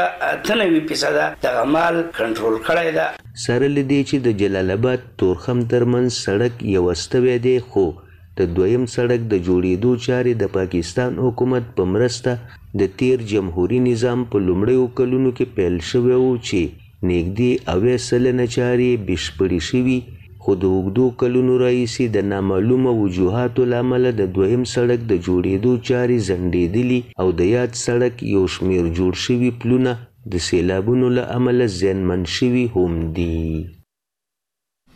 موږ 98% د عمل کنټرول کړی دا سره لدی چې د جلال آباد تورخم ترمنځ سړک یو استوي دی خو د دویم سړک د جوړېدو چارې د پاکستان حکومت په مرسته د تیر جمهوریت نظام په لومړیو کلونو کې پیل شوی و چې نږدې 90% چارې بشپړې شوي خو د اوږدو کلونو راهیسې د نامعلومه وجوهاتو له امله د دویم سړک د جوړېدو چارې ځنډېدلي او د یاد سړک یو شمېر جوړ شوي پلونه د سیلابونو له امله زیانمن شوي هم دي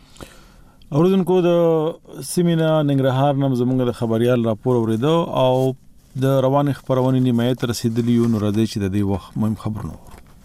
اوردونکو د سیمینا ننګرهار نم زمونږ د خبريال راپور اوریدو او د روان خبرونه نیمایت رسیدلی نو راځي چې د دې وخت مهم خبرونه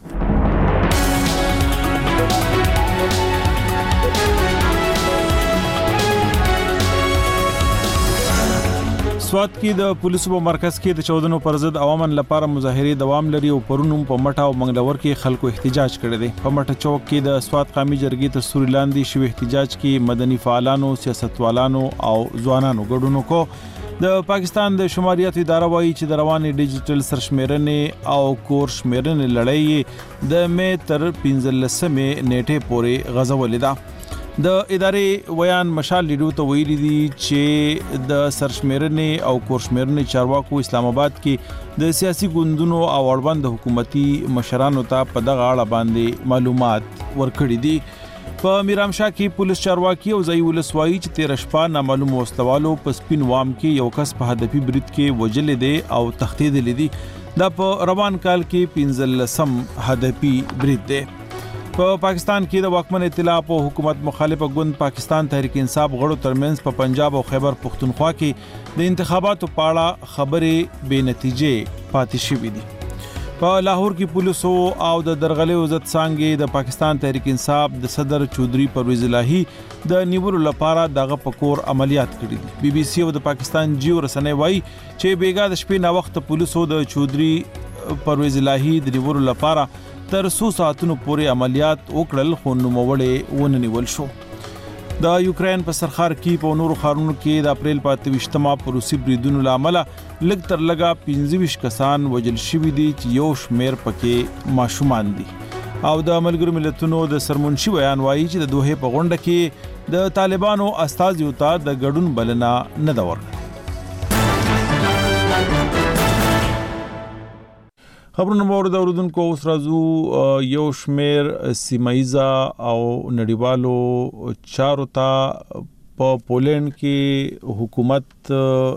سوات کې د پولیسو په مرکز کې د 14 پر ضد عوامن لپاره مظاهره دوام لري او پرونم په مټه او منګلور کې خلکو احتجاج کړی دی. په مټه چوک کې د سوات قومي جرګې ته سوري لاندې شو احتجاج کې مدني فعالانو، سیاستوالانو او ځوانانو ګډون وکړ. د پاکستان د شماریات اداره وایي چې د رواني ډیجیټل سرشمیرنې او کور شمیرنې لړۍ د مې تر 15 نیټه پورې غځولې ده. د ادارې ویان مشال لیډو ته ویلي دي چې د سرشمیرنې او کورشمیرنې چارواکو اسلام آباد کې د سیاسي ګوندونو او اړوند حکومتي مشرانو ته په دغه اړه باندې معلومات ورکړي دي. په میرامشاه کې پولیس چارواکي او ځای ولسوایي چې 13 شپه نامعلوم وسلوالو په سپین وام کې یو کس په هدفي برید کې وجل دي او تختیدل دي. دا په روان کال کې 15 هدفي برید دی. په پاکستان کې د واکمن ائتلاف او حکومت مخالفه ګوند پاکستان تحریک انصاف غړو ترمنځ په پنجاب او خیبر پختونخوا کې د انتخاباتو په اړه خبرې بې نتیجې پاتې شوې دي. په لاهور کې پولیسو او د درغلې عزت څنګه د پاکستان تحریک انصاف د صدر چودري پرویز الهی د نیولو لپاره دغه پکور عملیات کړي دي. بي بي سي او د پاکستان جیو رسنۍ وایي چې بیګا د شپې نا وخت پولیسو د چودري پرویز الهی د نیولو لپاره تر 100 ساعتونو پورې عملیات وکړل خو نوموړې وننیول شو. د یوکرين په سرخار کې په نورو خارونو کې د اپریل په 28مه په روسي بریدونو لامل لږ تر لږه 25 کسان وژل شوي دي چې یو شمیر پکې ماشومان دي. او د ملګرو ملتونو د سرمنشي بیان وایي چې د دوه په غونډه کې د طالبانو استازیو ته د ګډون بلنه نه دا ورکړه. خبرونه مورد اوردونکو اوس راځو یو شمیر سیمایزا او نړیوالو چارو ته. په پولند کې حکومت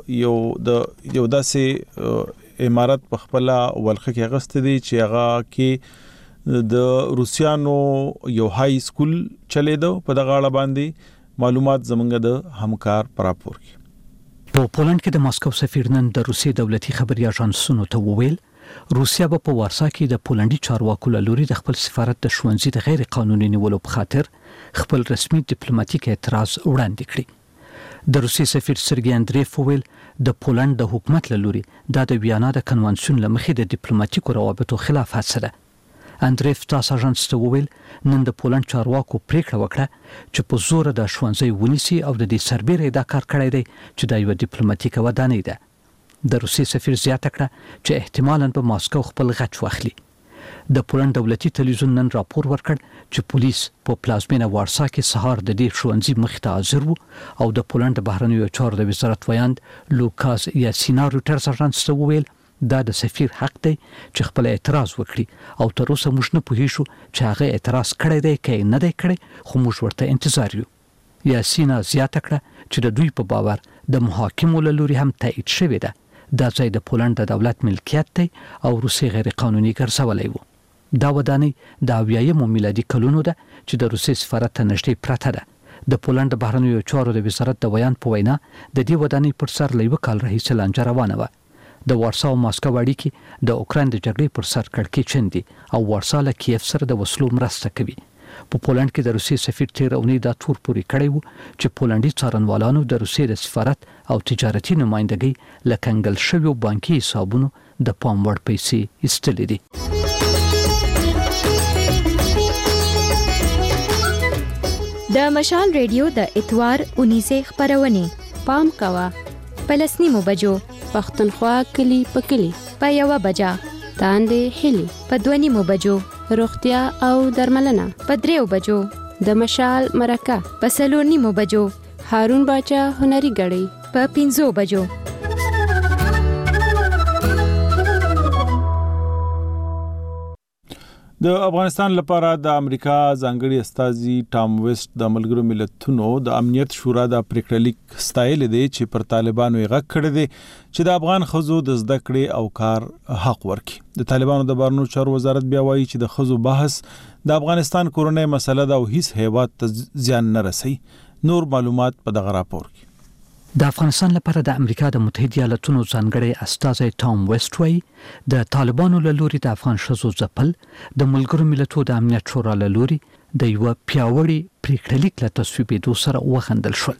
یو داسې امارت په خپل ولخه کې غست دي چې هغه کې د روسيانو یو های سکول چلیدو. په دغه اړه باندې معلومات زمونږ د همکار پراپور کې. په پولند کې د ماسکو سفیر نن د روسي دولتي خبري اژانسونو ته وویل روسیا په وارسا کې د پولندي چارواکو لوري د خپل سفارت د ښوونځي د غیر قانوني نیولو په خاطر خپل رسمي ډیپلوماټیک اعتراض وړاندې کړی. د روسي سفیر سرګي اندریف وویل د پولند د حکومت لوري د ویانا د کنوانسیون لمخې د ډیپلوماټیکو روابطو خلاف هڅه ده. اندریف تاسو اژانس ته وویل نن د پولند چارواکو پریکړه وکړه چې په زور د ښوونځي ونیسي او د دې سربېره دا کار کړی دی چې د یو ډیپلوماټیک ودانۍ ده. د روسي سفیر زیاته کړه چې احتمالاً په ماسکو خپل غچ واخلي. د پولند دولتي تلویزیون نن راپور ورکړ چې پولیس په پلازمینه وارسا کې سهار د دې ښوونځي مخې ته حاضر وو او د پولند بهرنیو چارو د وزارت ویاند لوکاس یاسینا روټرز اژانس ته وویل دا د سفیر حق دی چې خپل اعتراض وکړي او تر اوسه موږ نه پوهیږو چې هغه اعتراض کړی دی که نه دی کړی خو موږ ورته انتظار یو. یاسینا زیاته کړه چې د دوی په باور د محاکمو له لوري هم تایید شوې ده دا ځای د پولند د دولت ملکیت دی او روسي غیر قانوني ګرځولای وو. دا ودانۍ د 80 میلادي کلونو ده چې د روسي سفارت ته نږدې پرته ده. د پولند بهرنیو چارو د وزارت د بیان په وینا د دې ودانۍ پر سر له 1 کال راهیسې لانجه روانه وه. د وارسا او ماسکو اړیکې د اوکراین د جګړې پر سر کړکېچن دي او وارسا له کیف سره د وسلو مرسته کوي. په پولند کې د روسي سفیر تیر اونۍ دا تور پوري کړی وو چې پولندي څارنوالانو د روسي د سفارت او تجارتي نمائندګۍ له کنګل شویو بانکي حسابونو د پام وړ پیسې ایستلې دي. د مشال ریډیو د اتوار 19 خبرونه پام کوا پلسنیمو بجو پښتونخوا کلی په کلی په یو بجا تاندې هلي په 2 بجو روغتیا او درملنه په 3 بجو د مشال مرکه په 4 بجو هارون باچا هنري غړي په 5 بجو. د افغانستان لپاره د امریکا ځانګړي استازي ټام ویسټ د ملګرو ملتونو د امنیت شورا د پریکړه لیک ستایل دي چې پر طالبانو یې غږ کړی دی چې د افغان خزو د زده کړې او کار حق ورکړي. د طالبانو د بهرنیو چارو وزارت بیا وایي چې د خزو بحث د افغانستان کورنۍ مسله ده او هیڅ هیواد ته زیان نه رسي. نور معلومات په دغه راپور کې. د افغانستان لپاره د امریکا د متحده ایالاتونو ځانګړي استازی ټام ویسټ وایي د طالبانو له لوري د افغان ښځو ځپل د ملګرو ملتونو د امنیت شورا له لوري د یو پیاوړي پریکړلیک له تصویبېدو سره وخندل شول.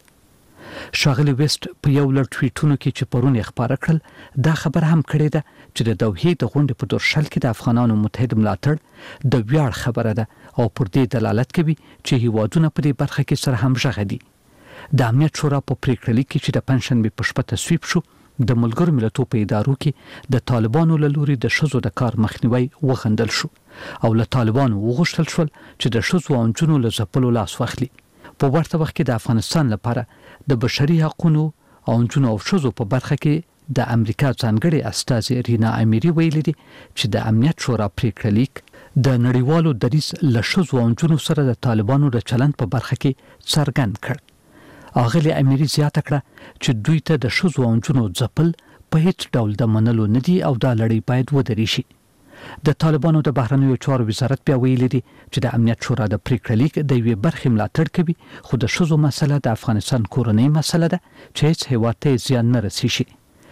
شاغلی ویسټ په یو لړ ټویټونو کې چې پرون یې خبره کړل دا خبر هم کړې ده چې د دوحې د غونډې په درشل کې د افغانانو متحد ملاتړ د ویاړ خبره ده او پر دې دلالت کوي چې هیوادونه په دې برخه کې سره همغږي دي. د امنیت شورا په پریکړلیک کې چې د پنځشنبه په شپه تصویب شو د ملګرو ملتونو په ادارو کې د طالبانو له لوري د ښځو د کار مخنیوي وغندل شو او له طالبانو وغوښتل شول چې د ښځو او نجونو له ځپلو لاس واخلي. په ورته وخت کې د افغانستان لپاره د بشري حقوقو او نجونو او ښځو په برخه کې د امریکا ځانګړي استازي رینا امیری ویلي دي چې د امنیت شورا پریکړلیک د نړیوالو دریځ له ښځو او نجونو سره د طالبانو د چلند په برخه کې څرګند کړ. اغلی امیری زیاته کړه چې دوی ته د ښځو او نجونو ځپل په هیڅ ډول د منلو نه دي او دا لړۍ باید ودرې شي. د طالبانو د بهرنیو چارو وزارت بیا ویلي دي چې د امنیت شورا د پریکړلیک د یوې برخې ملاتړ کوي خو د ښځو مسله د افغانستان کورنۍ مسله ده چې هیڅ هیواد ته زیان نه رسي شي.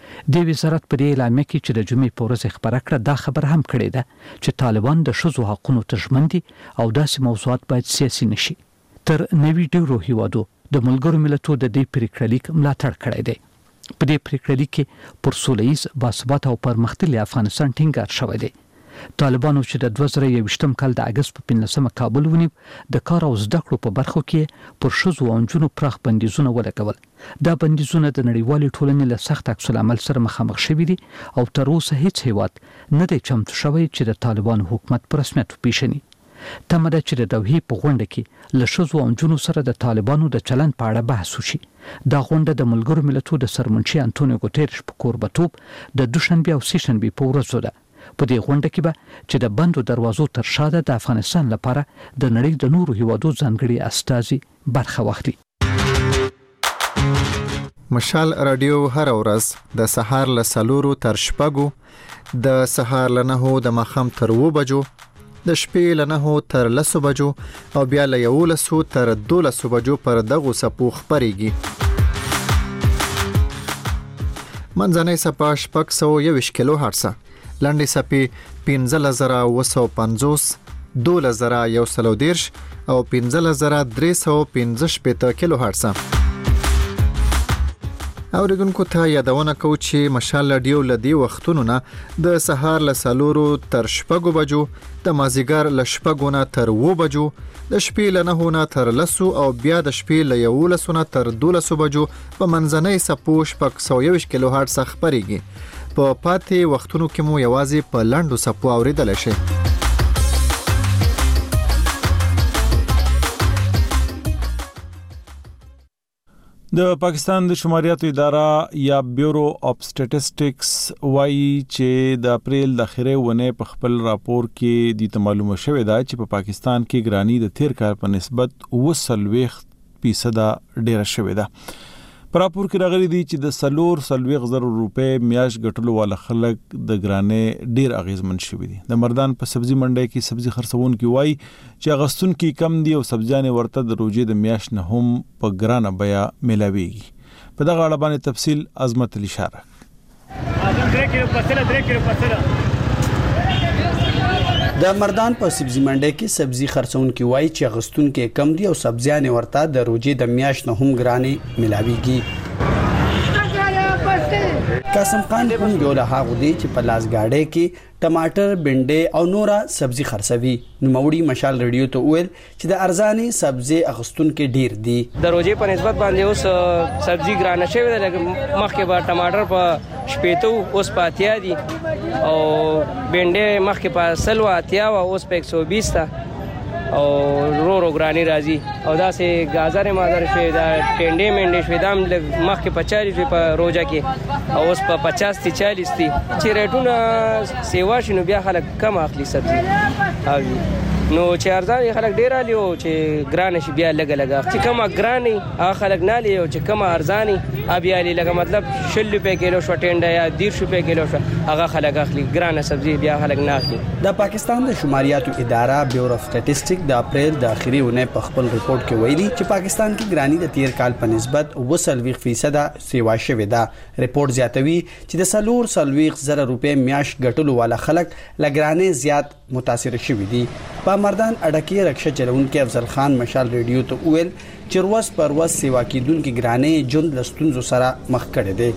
د وزارت په اعلامیه کې چې د جمعې په ورځ خبره کړه دا خبر هم کړی ده چې طالبان د ښځو حقوقو ته ژمن دي او داسې موضوعات باید سیاسي نشي. تر نوي ډیرو هیوادو د ملګرو ملتونو د دې پریکړلیک ملاتړ کړی دی. په دې پریکړلیک کې پر سولهییز باثباته او پرمختللي افغانستان ټینګار شوی دی. طالبانو چې د 2021 کال د اگست په 15 کابل ونیو د کار او زده کړو په برخو کې پر ښځو او نجونو پراخ بندیزونه ولګول. دا بندیزونه د نړیوالې ټولنې له سخت عکس العمل سره مخامخ شوي دي او تر اوسه هیڅ هیواد نه دی چمتو شوی چې د طالبانو حکومت په رسمیت وپیژني. تمه ده چې د دوحې په غونډه کې له ښځو او نجونو سره د طالبانو د چلند په اړه بحث وشي. دا غونډه د ملګرو ملتونو د سرمنشي انټونیو ګوتریش په کوربتوب د دوشنبه او سهشنبه په ورځو ده. په دې غونډه کې به چې د بندو دروازو تر شا ده د افغانستان لپاره د نړۍ د نورو هیوادو ځانګړي استازي برخه واخلي. مشال رادیو هر ورځ د سهار له 4 تر 6 د سهار له 9 د ماښام تر 2 بجو د شپې له 9 تر 10 بجو او بیا له 11 تر 12 بجو پر دغه سپو خبريږي. منځنۍ سپا 621 کیلو هرتز، لنډې سپې 15950، 12130 او 15315 کیلو هرتز. اوریدونکو ته یادونه کوم چې مشال رادیو لدی وختونو نه د سهار له 4 تر 6 بجو، د مازیګر له 6 نه تر 2 بجو، د شپې له 9 نه تر 10 او بیا د شپې له 11 نه تر 12 بجو په منځنۍ سپو 621 کیلو هرتز خبريږي. په پاتې وختونو کې مو یوازې په لاندو سپو اوریدل شي. د پاکستان د شماریاتو اداره یا بیورو اف سټټیسټکس وایي چې د اپریل د اخرې ونې په خپل راپور کې د معلومه شوې ده چې په پاکستان کې ګرانی د تیر کال په نسبت 90% ډیره شوې ده. په راپور کې راغلي دي چې د 4,000 روپۍ میاش ګټلو والا خلک د ګرانې ډیر اغیزمن شوي دي. د مردان په سبزی منډي کې سبزی خرڅونکي وایي چې اغستون کې کم دي او سبزیانې ورته د روزې د میاش نه هم په ګرانه بیا ملاويږي. په دغه اړه باندې تفصیل عظمت الاشاره. د مردان په سبزی منډي کې سبزی خرڅونکي وایي چې اغستون کې کم دي او سبزیانې ورته د روزې د میاش نه هم ګرانې ملاويږي. قاسم خان هم یو له هغه دی چې په لاس گاډي کې ټماټر، بنډي او نورا سبزی خرڅوي. نو موري مشال رادیو ته ویل چې د ارزاني سبزی اغستون کې ډیر دي. د روزې په نسبت باندې اوس سبزی ګرانه شوی دی. لکه مخکې به ټماټر په 80 اوس په 80 دي او بنډي مخکې په 180 او اوس په 120 ده او رو ګرانی راځي. او دا سه گازر مازر شوی دا ټنډې منډې شوی دا مخکې په 40 په روزه کې او اوس په 50 تی 40 تی چې ریټونه سیوا شنو بیا خلک کم اخلي سبزی. او نو چې ارزان خلک ډیر علي او چې ګران شي بیا لګ چې کومه ګراني هغه خلک نه لي او چې کومه ارزاني بیا علي لګ مطلب 100 روپے کیلو شو ټنډه یا 150 روپے کیلو شو هغه خلک اخلي ګرانه سبزی بیا خلک نه اخلي. د پاکستان د شماریاتو اداره بیورو اف سټټیسټیک د اپریل د اخیری اونۍ په خپل ریپورت کې ویلي چې پاکستان کې ګرانی د تیر کال په نسبت 20% سیوا شوې ده. ریپورت زیاتوي چې د 4.4 روپے میاش ګټلو والا خلک لګرانې زیات متاثر شوي دي. په مردان اډکی رکشا چلونکو افضل خان مشال ریډیو ته ویل چې روز پر ورځ سیوا کیدونکو ګرانې جون لستونزو سره مخ کړي دي.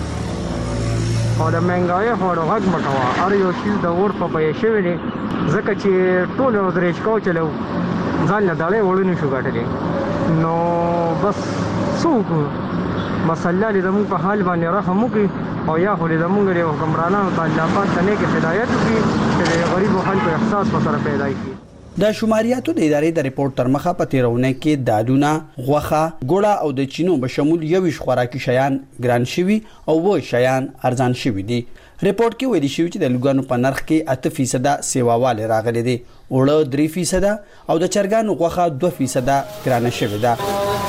او د منګای هوړو غږ مټوا ار یو شیز د ور په پې شوی دی ځکه چې ټول ورځ کو چلو ځان له دالې وړونی شو غټلې نو بس څوک مسله لري زموږ په حال باندې رحم وکړي او یا خو دې زموږ د حکمرانانو ته الله پاک ته نیک هدایت وکړي چې غریب خلکو احساس په سره پیدا شي. د شماریاتو د ادارې د ریپورت تر مخه په تیرونه کې دالونه، غوخه، ګوړه او د چینو بشمول 21 خوراکي شیان ګران شوي او 2 شیان ارزان شوي دي. ریپورت کې ویل شوی چې د لوګانو په نرخ کې 8% سیواواله راغلي دي، اوړه 3% او د چرګانو غوخه 2% ګران شوي ده.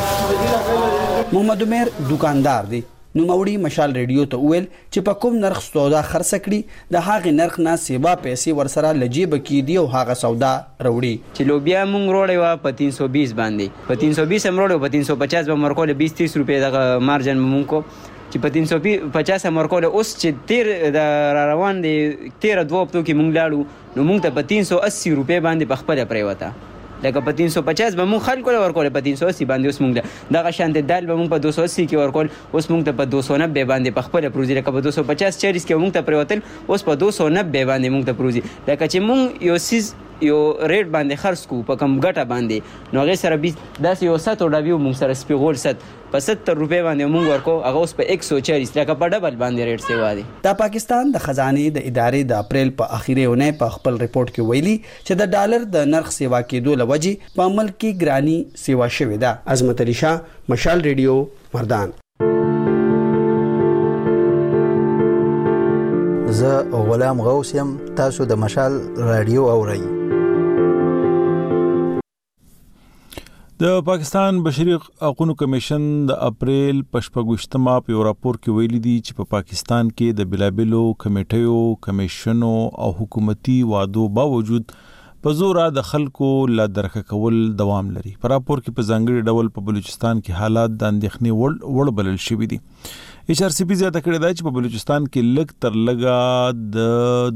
محمد عمر دکاندار دی. نو موري مشال ریډیو ته ویل چې په کوم نرخ سودا خرڅ کړي د هغه نرخ نه سیوا پیسې ورسره لجیب کې دی او هغه سودا وروړي. چې لوبیا مونږ وروړی و په 320 باندې په 320 هم وروړو په 350 به مرکول 20-30 روپے د مارجن مونږ کو چې په 350 مرکول اوس چې تیر د روان دي 13 هفتو کې مونږ لاړو نو مونږ ته په 380 روپے باندې په خپل پریوته لکه په 350 به مونږ خلکو ورکول په 380 باندې اوس مونږ دغه شانت دال به مونږ په 280 کې ورکول اوس مونږ ته په 290 باندې په خپل پروزي لکه په 250 40 کې مونږ ته پریوتل اوس په 290 باندې مونږ ته پروزي لکه چې مونږ یو سیز یو ریټ باندې خرڅ کو په کم ګټه باندې نو هغه سره 20 داس یو سات او ډاویو مونږ سره سپیغول ست په 70 روپے باندې مونږ ورکو هغه اوس په 140 لکه په ډبل باندې ریټ سیوا دي. د پاکستان د خزانه د ادارې د اپریل په اخیری اونۍ په خپل ریپورت کې ویلي چې د ډالر د نرخ سیوا کېدو لوجې په عمل کې ګرانی سیوا شوې ده. عظمت علي شاه، مشال ریډیو، مردان. زه غلام غوث یم، تاسو د مشال رادیو اورئ. د پاکستان بشري حقوقو کمیشن د اپریل په 28مه په یو راپور کې ویلي دي چې په پاکستان کې د بلابلو کمیټیو، کمیشنو او حکومتي وعدو باوجود په زور د خلکو لا درک کول دوام لري. په راپور کې په ځانګړي ډول په بلوچستان کې حالات د اندېښنې وړ بلل شوي دي. HRCP زیاته کړې ده چې په بلوچستان کې لږ تر لږه د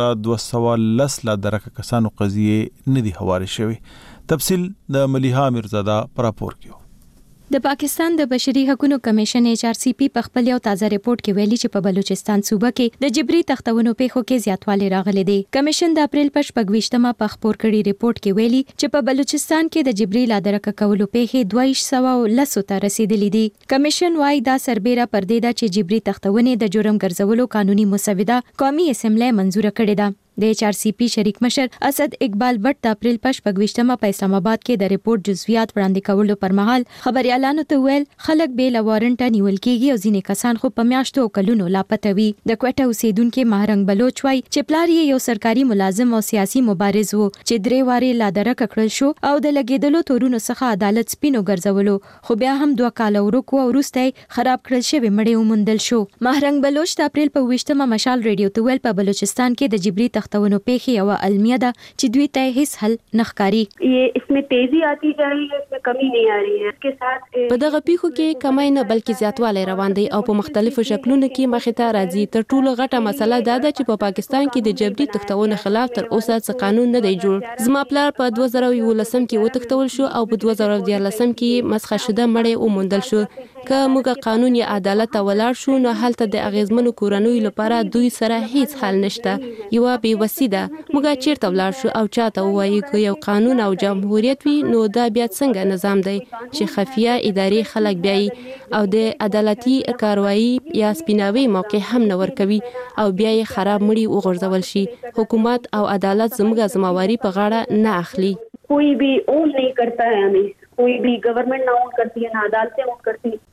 2210 لا درک کسانو قضیه نه دي حواله شوي. تفصیل د ملیحا میرزاده پر راپور کې. د پاکستان د بشري حقوقو کمیشن HRCP په خپل یو تازه ریپورت کې ویلي چې په بلوچستان صوبه کې د جبري تختونو پیښو کې زیاتوالی راغلی دی. کمیشن د اپریل په 28مه په خپور کړي ریپورت کې ویلي چې په بلوچستان کې د جبري لادرک کولو پیښې 2210 ته رسیدلې دي. کمیشن وايي دا سربېره پردې ده چې جبري تختونې د جرم ګرځولو قانوني مسوده قومي اسمبلی منزور کړې ده. د HRCP شریک مشر اسد اقبال بټ د اپریل په 28مه په اسلام آباد کې د ریپورت جزئیات وړاندې کولو پر مهال خبريالانو ته ویل خلک به لوارنټ نیول کېږي او ځینې کسان خو په میاشتو کلونو لاپته وي. د کوټه اوسیدونکو مهرنګ بلوچ وای چې پلار یې یو سرکاري ملازم او سیاسي مبارز وو چې 3 واره لادرک کړل شو او د لګیدلو تورونو څخه عدالت سپینو ګرځولو خو بیا هم 2 کال ورکو او وروسته خراب کړل شوی مړی ومندل شو. مهرنګ بلوچ د اپریل په 28مه مشال ریډیو ته ویل په بلوچستان کې د جبري تختونو پیښې یو المیه ده چې دوی ته هیڅ حل نخکاری. اسمه تیزی آتی جا رہی ہے، اسمه کمی نہیں آ رہی ہے. اس کے ساتھ په دغه پیښو کې کمی نه بلکې زیاتوالی روان دی او په مختلفو شکلونو کې مخې ته راځي. تر ټولو غټه مسله دا ده چې په پاکستان کې د جبري تختونو خلاف تر اوسه څه قانون نه دی جوړ. زما پلار په 2011 کې وتښتول شو او په 2014 کې مسخه شده مړی وموندل شو. که موږ قانون یا عدالت ته ولاړ شو نو هلته د اغیزمنو کورنیو لپاره دوی سره هیڅ حل نشته. یو بې وسیده موږ چیرته ولاړ شو او چاته وایي چې یو قانون او جمهوریت وي نو دا بیا څنګه نظام دی چې خفیه ادارې خلک بیاي او د عدالتي کاروایی یا سپیناوي موقع هم نه ورکوي او بیا یې خراب مړي وغورځول شي. حکومت او عدالت زموږه ذمہواری په غاړه نه اخلي. کوئی بھی اون نہیں کرتا ہے، ہمیں کوئی بھی گورنمنٹ نہ اون کرتی ہے، نہ عدالتیں اون کرتی.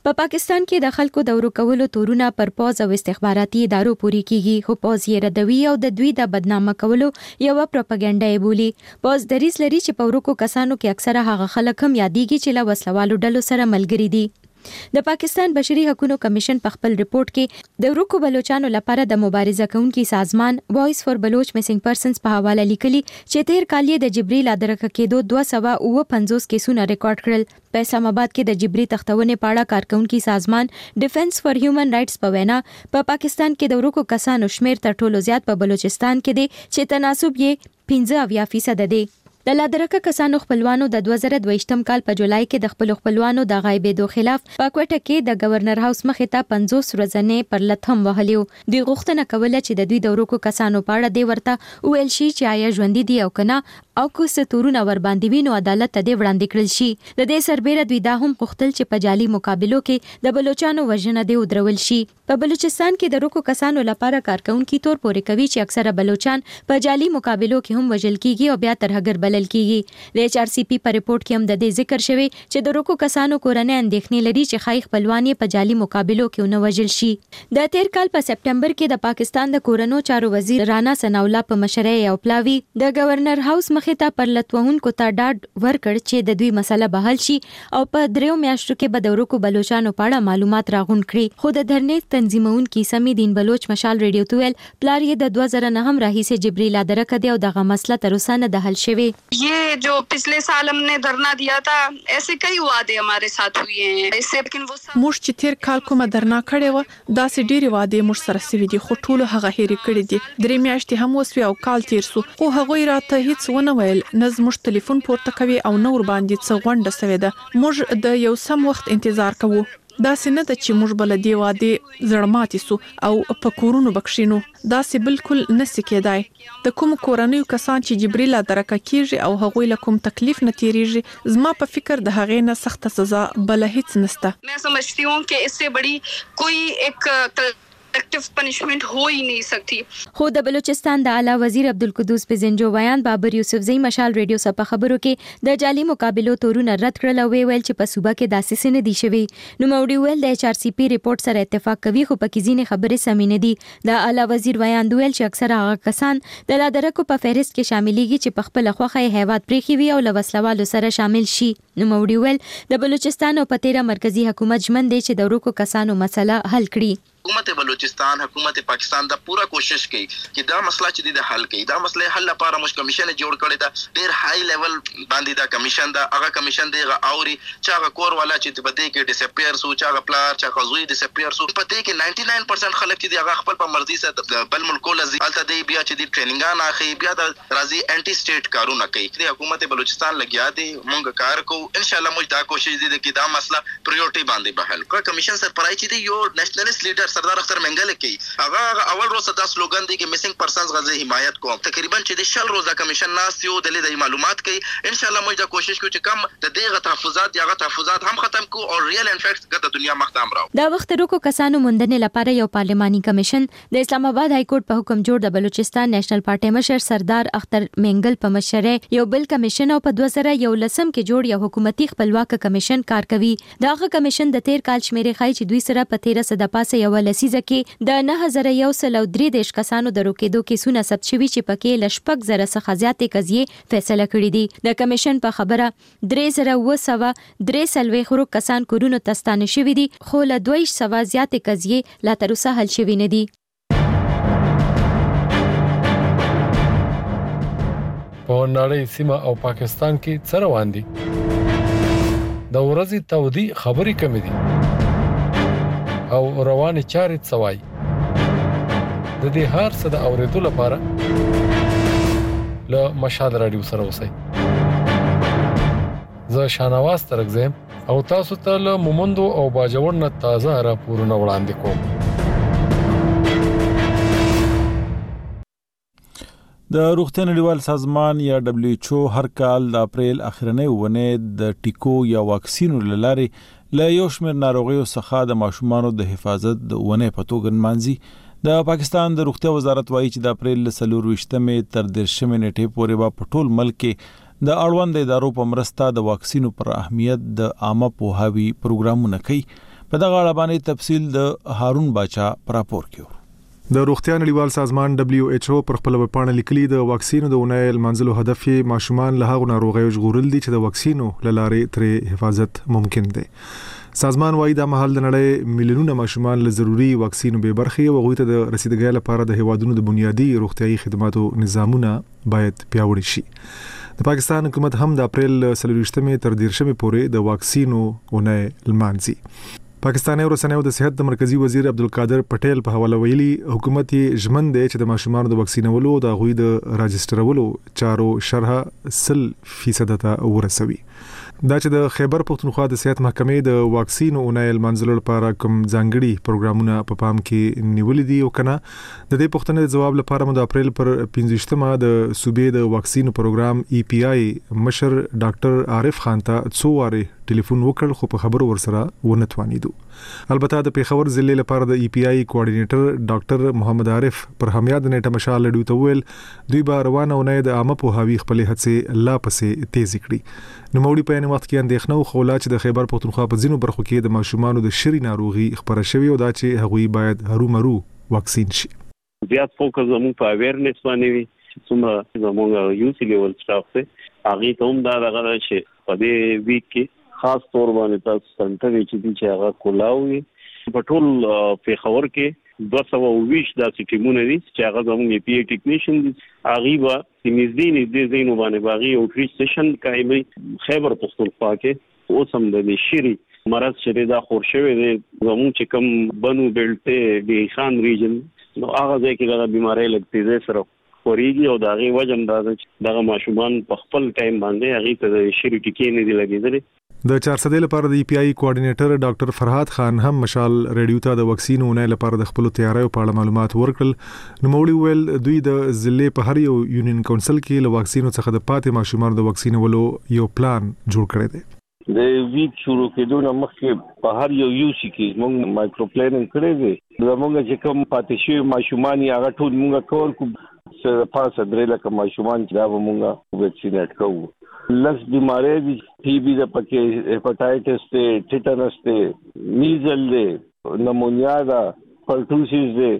په پاکستان کې د خلکو د ورکولو تورونه پر پوز او استخباراتي ادارو پوری کیږي، خو پوز یې ردوي او د دوی د بدنامه کولو یو پروپاګاندا یې بولي. پوز دریځ لري چې په ورکو کسانو کې اکثره هغه خلک هم یادېږي چې له وسلوالو ډلو سره ملګري دي. د پاکستان بشري حقوقو کمیشن په خپل ریپورت کې د ورکو بلوچانو لپاره د مبارزه کوونکي سازمان وایس فور بلوچ میسنګ پرسنز په حواله لیکلي چې تیر کال د جبري لادرک کېدو 250 کیسونه ریکارډ کړل. په اسلام آباد کې د جبري تختونې په اړه کارکونکي سازمان ډیفنس فار هیومن رائټس په وینا په پاکستان کې د ورکو کسانو شمیر تر ټولو زیات په بلوچستان کې دی چې تناسب یې 15% دی. د لادرکه کسانو خپلوانو د 2022م کال په جولای کې د خپل خپلوانو د غایبېدو خلاف په کوټه کې د گورنر هاوس مخې ته 50 ورځې پر لټم وهلیو. دوی غوښتنه کوله چې د دوی د ورکو کسانو په اړه دی ورته ویل شي چې آیا ژوند دي او کنه او کو ستورونه ور باندې وینو عدالت ته دی وړاندې کړل شي. د دې سربېره دوی دا هم غوښتل چې په جعلي مقابلو کې د بلوچانو وژنه دی ودرول شي. په بلوچستان کې د ورکو کسانو لپاره کارکونکي تور پورې کوي چې اکثره بلوچان په جعلي مقابلو کې هم وژل کیږي او بیا ترهګر بلل کیږي. د HRCP په ریپورت کې هم د دې ذکر شوی چې د ورکو کسانو کورنۍ اندېښنې لري چې خای خپلوان په جعلي مقابلو کې ونه وژل شي. د تیر کال په سپټمبر کې د پاکستان د کورونو چارو وزیر رانا ثناءالله په مشرۍ یو پلاوی د گورنر هاوس مخې ته پر لټوونکو ته ډاډ ورکړ چې د دوی مسله به حل شي او په 3 میاشتو کې به د ورکو بلوچانو په اړه معلومات راغونډ کړي. خو د دھرنې تنظیمونکو سمې دین بلوچ مشال ریډیو تویل پلار یې د 2009 هم راهیسه جبري لادرک دی او دغه مسله تر اوسه نه د حل شوی. ये जो पिछले साल हमने धरना दिया था ऐसे कई वादे हमारे साथ हुए हैं इससे लेकिन वो موږ چې تیر کال کومه درنا کړې و دا سې ډېری واده موږ سره سوي دي خو ټول هغه هېر کړی دي. 3 میاشتې هم وسوي او کال تیر سو خو هغه راته هیڅ ونه ویل نه زموږ ټلیفون پورته کوي او نور باندې څه غونډه سوي ده. موږ د یو سم وخت انتظار کوو. دا سینه د چې موږ بل دی واده زړماتې سو او په کورونو بکښینو دا سې بالکل نسی کېدای. د کوم کورنیو کسان چې جبري لادرکه کیږي او هغوی له کوم تکلیف نه تیریږي زما په فکر د هغې نه سخت سزا بل هیڅ نسته. मैं समझती हूं कि इससे बड़ी कोई एक एक्टिव पनिशमेंट हो ही नहीं सकती. خو د بلوچستان د اعلی وزیر عبدالقدوس پزنجو بیان بابر یوسفزئی مشال ریډیو سره په خبرو کې د جعلي مقابلو تورونه رد کړل او ویل چې په صوبه کې داسې نه دي شوی. نو موړي ویل د HRCP ریپورت سره اتفاق کوي خو په کې ځینې خبرې سمې نه دي. د اعلی وزیر بیان ویل چې اکثره هغه کسان د لادرکو په فهرست کې شاملېږي چې په خپل خوخه هیواد پریخي وي او له وسلوالو سره شامل شي. نو موړي ویل د بلوچستان او پتیرا مرکزی حکومت ژمن دی چې د ورکو کسانو مسله حل کړي. حکومت بلوچستان حکومت پاکستان دا پورا کوشش کوي چې دا مسله چې د حل کوي. دا مسله حل لپاره موږ کمیشن جوړ کړی دا ډیر های لیول باندې دا کمیشن دا هغه کمیشن دی اوري چې هغه کور والا چې په دې کې ډیسپیر سو چې هغه پلار چې هغه زوی ډیسپیر سو په دې کې 99% خلک چې هغه خپل په مرضی سره بل ملکو لزي الته دی بیا چې د ټریننګان اخی بیا د راځي انټي سټیټ کارونه کوي. د حکومت بلوچستان لګیا دی موږ کار کوو ان شاء الله موږ دا کوشش دي چې دا مسله پریورټي باندې به حل کړو. کمیشن سرپرای چې دی یو نېشنلیست لیډر سردار اختر منګل کی هغه اول روز دا سلوګان دی چې میسنګ پرسنز غزه حمایت کوم. تقریبا چې د شل روزه کمیشن ناس یو د لیدای معلومات کوي. ان شاء الله موږ دا کوشش کوو چې کم د دې تحفظات یا تحفظات هم ختم کو او ریل ان فیکټ ګټه دنیا مختام راو. دا وخت ورکو کسانو موندنې لپاره یو پارلماني کمیشن د اسلام آباد های کورټ په حکم جوړ د بلوچستان نېشنل پارټي مشر سردار اختر منګل په مشرۍ یو بل کمیشن او په 2011 کې جوړ یو حکومتي خپلواک کمیشن کار کوي. داغه کمیشن د تیر کال شمیرې خای چې دوی سره په 13 د پاسه یو لسیزه کې د 9103 کسانو د روکېدو کیسونه ثبت شوي چې پکې لشپک زره څخه زیاتې قضیې فیصله کړې دي. د کمیشن په خبره 3943 کسان کورونو ته ستانه شوي دي خو له 200 زیاتې قضیې لا تر اوسه حل شوي نه دي. په نړۍ سیمه او پاکستان کې څه روان دي؟ د ورځې تودي خبرې کمې دي او روانې چارې څه وایي؟ د دې هر څه د اورېدو لپاره له مشال رادیو سره اوسئ. زه شانواز ترکزم او تاسو ته له مومندو او باجوړ نه تازه راپورونه وړاندې کوم. د روغتیا نړیوال سازمان یا WHO هر کال د اپریل اخرنۍ ونه د ټیکو یا واکسینو لارې له یو شمېر ناروغیو څخه د ماشومانو د حفاظت د ونه په توګه نمانځي. د پاکستان د روغتیا وزارت وایي چې د اپریل 24 تر 13 نیټې پورې په ټول ملک کې د اړوند ادارو په مرسته د واکسینو پر اهمیت د عامه پوهاوی پروګرامونه کوي. په دغه اړه باندې تفصیل د هارون باچا راپور کې. د روغتیا نړیوال سازمان WHO پر خپل ویبپاڼه لیکلي د واکسینو د اونۍ لمانځلو هدف یې ماشومان له هغو ناروغیو ژغورل دي چې د واکسینو له لارې ترې حفاظت ممکن دی. سازمان وايي د مهال د نړۍ میلیونونه ماشومان له ضروري واکسینو به برخه او غوښته د رسیدګۍ لپاره د هیوادونو د بنیادی روغتيایي خدماتو نظامونه باید پیاوړي شي. د پاکستان حکومت هم د اپریل 23 تر 10 پورې د واکسینو اونۍ لمانځي. پاکستاني رسنیو د صحت د مرکزی وزیر عبدالقادر پټیل په حواله ویلي حکومت یې ژمن دی چې د ماشومانو د واکسینولو او د غوي د راجسترولو چارو شرح 100% ته ورسوي. دا چې د خیبر پختونخوا د صحت محکمې د واکسینو اونۍ لمانځلو لپاره کوم ځانګړي پروګرامونه په پام کې نیولې دي او کنه د دې پوښتنې جواب لپاره د اپریل پر 15مه د صوبې د واکسینو پروګرام EPI مشر ډاکټر عارف خان ته څو واره ټلیفون وکړ خو په خبرو ورسره ونتوانیدو. البته د پیښور ضلع لپاره د EPI کوارډینیټر ډاکټر محمد عارف پر همیاد نیټه مشال لډو ته ویل دوی به روانه اونۍ د عامه په هاوی خپل هڅې لا پسې تیز کړي. نو موړي په وخت کې اندېښنه خو لا چې د خیبر پختونخوا په ځینو برخو کې د ماشومانو د شری ناروغي خبره شوې او دا چې هغوی باید هرومرو واکسین شي. زیات فوکس زموږ په اویرنس باندې وي چې څومره زموږ یوسی لیول سټاف ته هغه ته هم دا راغلی چې په دې ویک کې خاص تور باندې تاسو سنټر چې هغه کولاوي په ټول پیښور کې 220 داسې ټیمونه دي چې هغه زموږ EPI ټیکنیشن دي هغه به نږدې زینو باندې باغی او ټری سټیشن کوي خیبر پختونخوا کې اوس هم د شری مرض چې دا خور شوی دی زموږ چې کوم بنو بیلټ دی خان ریجن نو هغه ځای کې دا بیماری لګتي سره خوريږي او دا غي وجم دا چې دغه ماشومان په خپل ټایم باندې هغه ته شری ټکی نه دی لګیدل. د 400 لپاره د EPI کوارډینیټر ډاکټر فرهاد خان هم مشال ریډیو ته د واکسین اونۍ لپاره د خپل تیاریو په اړه معلومات ورکړل. نو موړي ویل دوی د ضلع په هر یو یونین کونسل کې له واکسینو څخه د پاتې ماشومان د واکسینولو یو پلان جوړ کړی دی. د ویک شروع کېدو نه مخکې په هر یو یوسی کې موږ مایکرو پلانینګ کړی دی. زموږ چې کوم پاتې شوی ماشومان یې هغه ټول موږ کور کو څه پاسه درې لکه ماشومان چې دا موږ ویکسینیټ کوو. لس بیماری دي ټي بي د پکې هپاتایټس ته ټیټانس ته میزل دی نمونیا دا پرټوسیس دی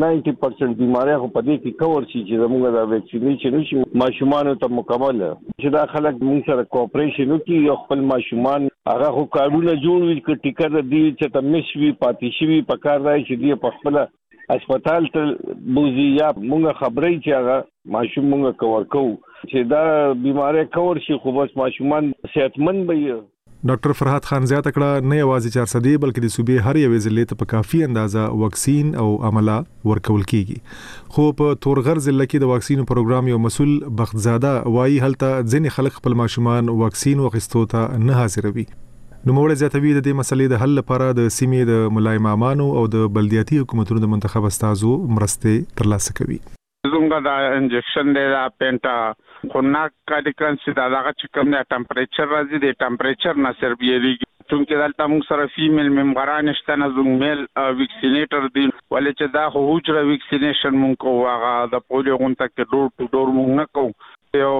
90% بیماری خو په دې کې کور شي چې زموږ د ویکسینیشن شي ماشومان ته مکمل چې دا خلک موږ سره کوپریشن وکړي یو خپل ماشومان هغه خو کارونه جوړ وي چې ټیکر دی چې تمشوي پاتې شي په کار راځي چې دی په خپل هسپتال ته بوزي یا موږ خبرې چې هغه ماشوم موږ کور کوو چې دا بیماری کور شي خو بس ماشومان صحتمند وي. ډاکټر فرهاد خان زیاته کړه نه یوازې 400 بلکې د صوبې هر یوې ضلع ته په کافي اندازه واکسین او عمله ورکول کیږي. خو په تورغر ضلع کې د واکسینو پروګرام یو مسول بختزاده وایي هلته ځینې خلک خپل ماشومان واکسین واخیستو ته نه حاضروي. نو موږ زیاتوي د دې مسلې د حل لپاره د سیمې د ملای مامانو او د بلدیاتي حکومتونو د منتخب استازو مرسته ترلاسه کوي. زموږ دا انجکشن دی دا پینټا خوناک کاډیکنس دا هغه چې کوم د ټمپریچر راځي د ټمپریچر نه سربېریږي چونکې دلته موږ سره فیمیل ممبران شته نه زموږ میل ویکسینیټر دی ولې چې دا خو حجره ویکسینیشن مونږ کوو هغه د پولیو غونډه کې ډور ټو ډور مونږ نه کوو. یو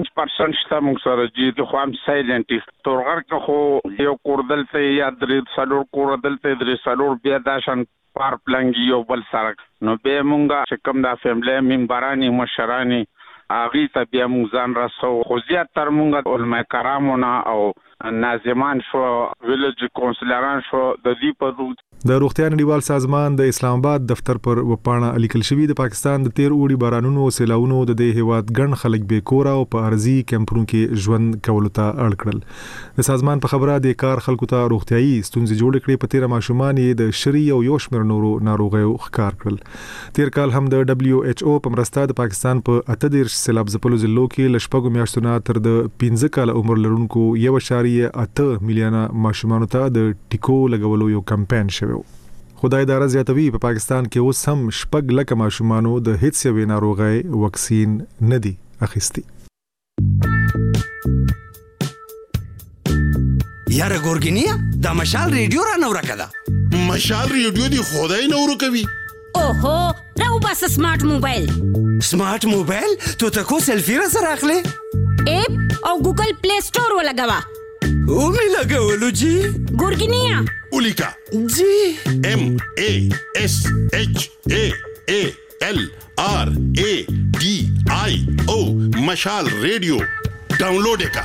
5% شته موږ سره چې خو هم سایلنټ تورغر کې خو یو کوردل ته یا درې څلور کوردل ته درې څلور بیا داشن پار پلانګي یو بل سره نو به مونږه چې کوم د فیملی ممبرانی مشرانی اغه ته بیا موږ ځان راسو خو زیات تر مونږه علماء کرامونه او ناظمان شو ویلج کونسلران شو د دې په د روغتیا نړیوال سازمان د اسلام آباد دفتر پر وپاڼه لیکل شوی د پاکستان د 13 اوړي بارانونو او سیلاونو د دې هیواد ګڼ خلک بې کور او په ارزي کمپونو کې ژوند کولو ته اړ کړل. د سازمان په خبره د کار خلکو ته روغتيایي ستونزې جوړ کړې په تیر ماشومان یې د شری او یو شمېر نورو ناروغیو ښکار کړل. تیر کال هم د WHO په مرسته د پاکستان په 18 سیلاب ځپلو ضلعو کې لشپږو میاشتو نه تر د 15 کال عمر لرونکو 1.8 میلیونه ماشومان ته د ټیکو لګولو یو کمپاین شوی. خدای اداره زیاتوي په پاکستان کې اوس هم 6 لک ماشومانو د هیڅ یوې ناروغۍ واکسین نه دی اخیستی. یاره ګورګینیا دا مشال ریډیو را نو راکړه. مشال ریډیو دی خدای نو ورکوي. اوهو راو بس سمارټ موبایل. سمارټ موبایل ته تاسو سلفي را سره اخلي؟ اپ او ګوګل پلی سٹور ولګوا. او می لګولو جی ګورګینیا उलिका जी MASHAALRADIO मशाल रेडियो डाउनलोड का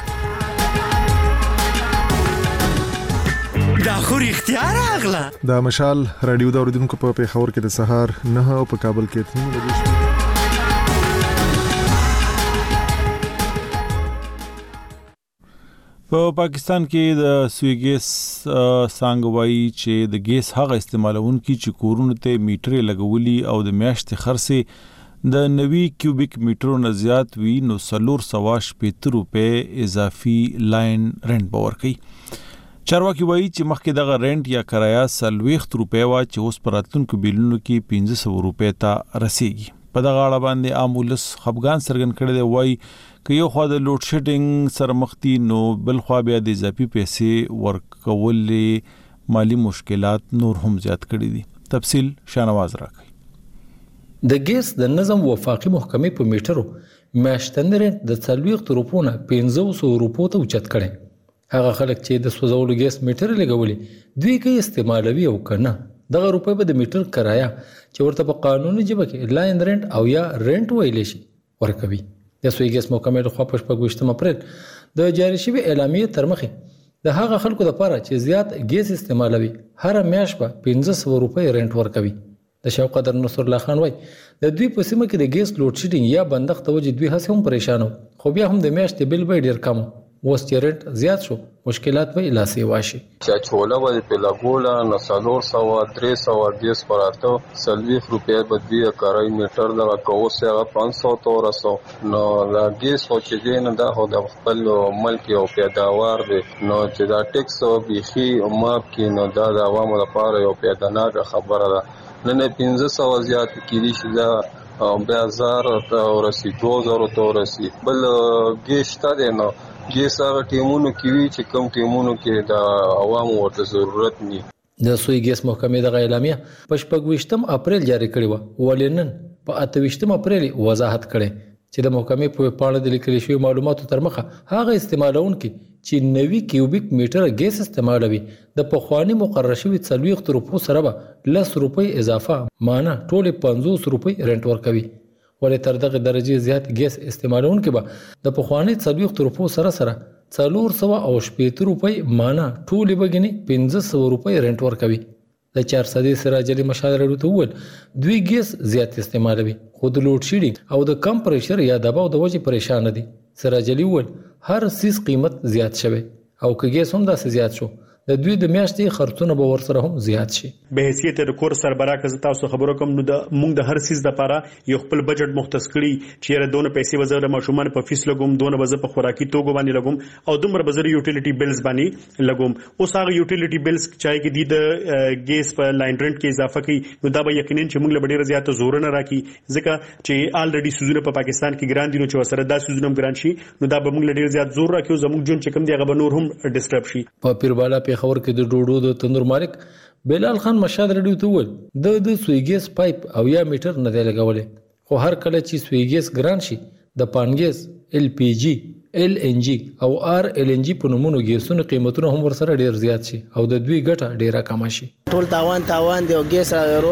دا خو اختیار اغلا دا مشال رادیو دا اوریدونکو په پیښور کې د سهار 9 او په کابل کې 3 بجې په پاکستان کې د سوی ګیس سانګوي چې د ګیس هغه استعمالونکو چې کورونو ته میټر لګولي او د میاشتې خرڅه د 90 کیوبیک میټرو نه زیات وی نو 350 روپے اضافي لاین رنٹ باور کوي. چارواکي وایي چې مخکې دغه رنٹ یا کرایه 60 روپے وا چې اوس پراتونکو بیلونو کې 1500 روپے ته رسیدي. په دغه اړه باندې عامولس خفګان سرګن کړي دی وایي که یو خوا د لوډ شیډینګ سره مخ دي نو بل خوا بیا د اضافي پیسې ورکولې مالی مشکلات نور هم زیات کړي دي. تفصیل شانواز راکړي. د ګیس د نظم وفاقي محکمې په میټرو میاشتنی رنټ د 40 روپو نه 500 روپو ته اوچت کړي. هغه خلک چې د سوزولو ګیس میټر لګولي دوی کې استعمالوي او کنه دغه روپې به د میټر کرایه چې ورته په قانوني جبه کې لاین رنٹ او یا رنٹ ویل شي ورکوي. د سوی ګیس محکمې له خوا په 28 اپریل د جاری شوی اعلامیه تر مخه د هغه خلکو لپاره چې زیات ګیس استعمالوي هر میاشت په 500 روپۍ رنٹ ورکوي. د شوقدر نصر الله خان وای د دوی په سیمه کې د ګیس لوډ شیډینګ یا بندښت توجه دوی هڅه هم پریشانو خو بیا هم د میاشتې بل به ډیر کم وس چې رنٹ زیات شو مشکلات به لاسي واشي. چې چوله به په لګوله نو 300 ګیس پراته 40 روپیا به دی کارای میټر دا کوسه 500 تورسو نو دا ګیس خو چې دین دا هو د خپل ملک او پیداوار دی نو چې دا ټیکس او بيخي ماپ کې نو دا د عوامو لپاره یو پیدانه خبره ده. نن 1500 زیات کیږي چې دا 1000 تورسي 2000 تورسي بل ګیس ته نو ګیس هغه ټیمونو کې وی چې کوم ټیمونو کې د عوامو ورته ضرورت ني. د سوی ګیس محکمې د اعلامیه په 28 اپریل جاری کړی و ولنن په 28 اپریل وضاحت کړي چې د محکمې په پاڼه د لیکل شوی معلوماتو تر مخه هغه استعمالونکو چې 90 کیوبیک میټر ګیس استعمالوي د پخوانی مقرر شوی 40 روپو سره به 10 روپۍ اضافه معنی ټول 500 روپۍ رنٹ ورکوي. ولې تر دغه درجه زیات ګیس استعمالونکو به د پخوانی 40 روپو سره 480 روپۍ معنی ټول بګنی 500 روپۍ رنٹ ورکوي. د 400 سراج علي مشال رډو ته ول دوی ګیس زیات استعمالوي خو د لوډ شیډینګ او د کم پریشر یا دباو د وجې پریشان دي. سراج علي ول هر سیس قیمت زیات شوی او که ګیس هم داسې زیات شو د دوی د میاشتې خرڅونه به ورسره هم زیات شي. به حیثیت د کور سربراہ کز تاسو خبرو کوم نو د مونږ د هر سیس د لپاره یو خپل بجټ مختص کړی چې را دونه پیسې وزره ماشومان په فیس لګوم دونه وزره په خوراکي توګه باندې لګوم او دومره وزره یوټیلیټي بیلز باندې لګوم. اوس هغه یوټیلیټي بیلز چای کې د ګیس په لاین رنٹ کې اضافه کوي نو دا به یقینا چې موږ له ډیره زیاته زور نه راکې ځکه چې الریډي سوزونه په پاکستان کې ګران دي نو چې وسره دا سوزونه ګران شي نو دا به موږ له ډیره زیات زور راکې او زموږ جون چې کوم دی هغه به نور هم ډیسټرب شي. په پیربالا په خبر کې د ډوډو د تندور مالک بلال خان مشاد رډیو ته ول د سوی ګیس پایپ او یا میټر نه دی لګولې خو هر کله چې سوی ګیس ګران شي د پانګیس LPG LNG او RLNG په نومونو ګیسونو قیمتونه هم ورسره ډیر زیات شي او د دوی ګټه ډیره کم شي. ټول تاوان دی او ګیس رو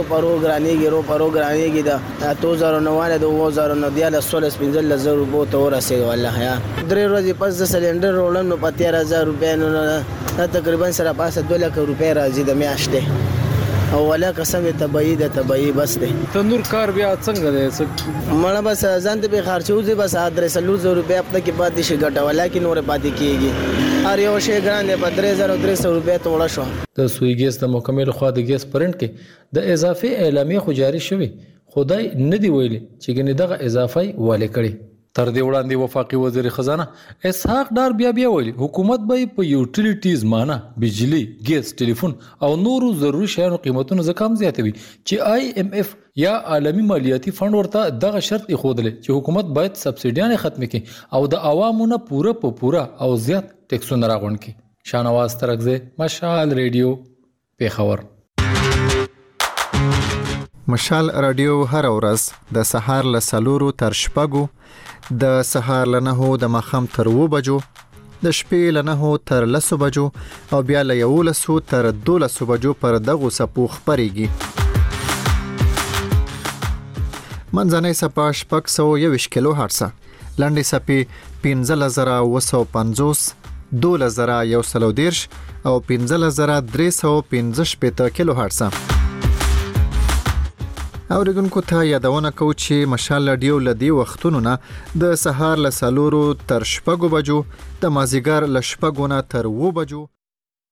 ګرانیږي دا 2009 د 2009 د 16000 روپو ته ورسېږي والله یا 3 ورځې پس د سلندر رولم نو په 13000 روپیا نو تقریبا سره پاسه 2 لک روپیا راځي د میاشتې او ولا قسم تبعی بس دی. تندور کار بیا څنګه دی مړه بس ځان ته به خرچوځي بس 300 روپیا په کې بعد شي ګټه ولیکن نور پاتې کیږي هر یو شی ګران دی په 3300 روپیا ته وړه شو. د سوی ګیس د محکمې له خوا د ګیس پرنټ کې د اضافي اعلامیه خو جاری شوی خدای نه دی ویلي چې ګنې دغه اضافي والي کړي. تر دې وړاندې وفاقي وزیر خزانه اسحاق ډار بیا ویلي حکومت به په یوټیلیټیز معنی بجلی ګیس ټلیفون او نورو ضروري شیانو قیمتونه زکام زیاتوي چې IMF یا عالمی مالیاتي فند ورته دغه شرط ایښودل چې حکومت باید سبسیډیانه ختم کړي او د عوامو نه پوره او زیات ټیکسونه راغونډ کړي. شانواز ترغزه مشال ریډیو پیښور. مشال رادیو هر ورځ د سهار ل 4 تر شپږو د سهار ل 9 د مخام تر 2 بجو د شپې له 9 تر 10 بجو او بیا له 11 تر 12 بجو پر دغه سپو خبريږي. منځنۍ سپا 621 کیلو هرتز، لنډې سپې 15950، 12110 او 15315 کیلو هرتز. اوریدونکو ته یادونه کوم چې مشال رادیو لدی وختونو نه د سهار له 4 تر 6 بجو، د مازیګر له 6 نه تر 9 بجو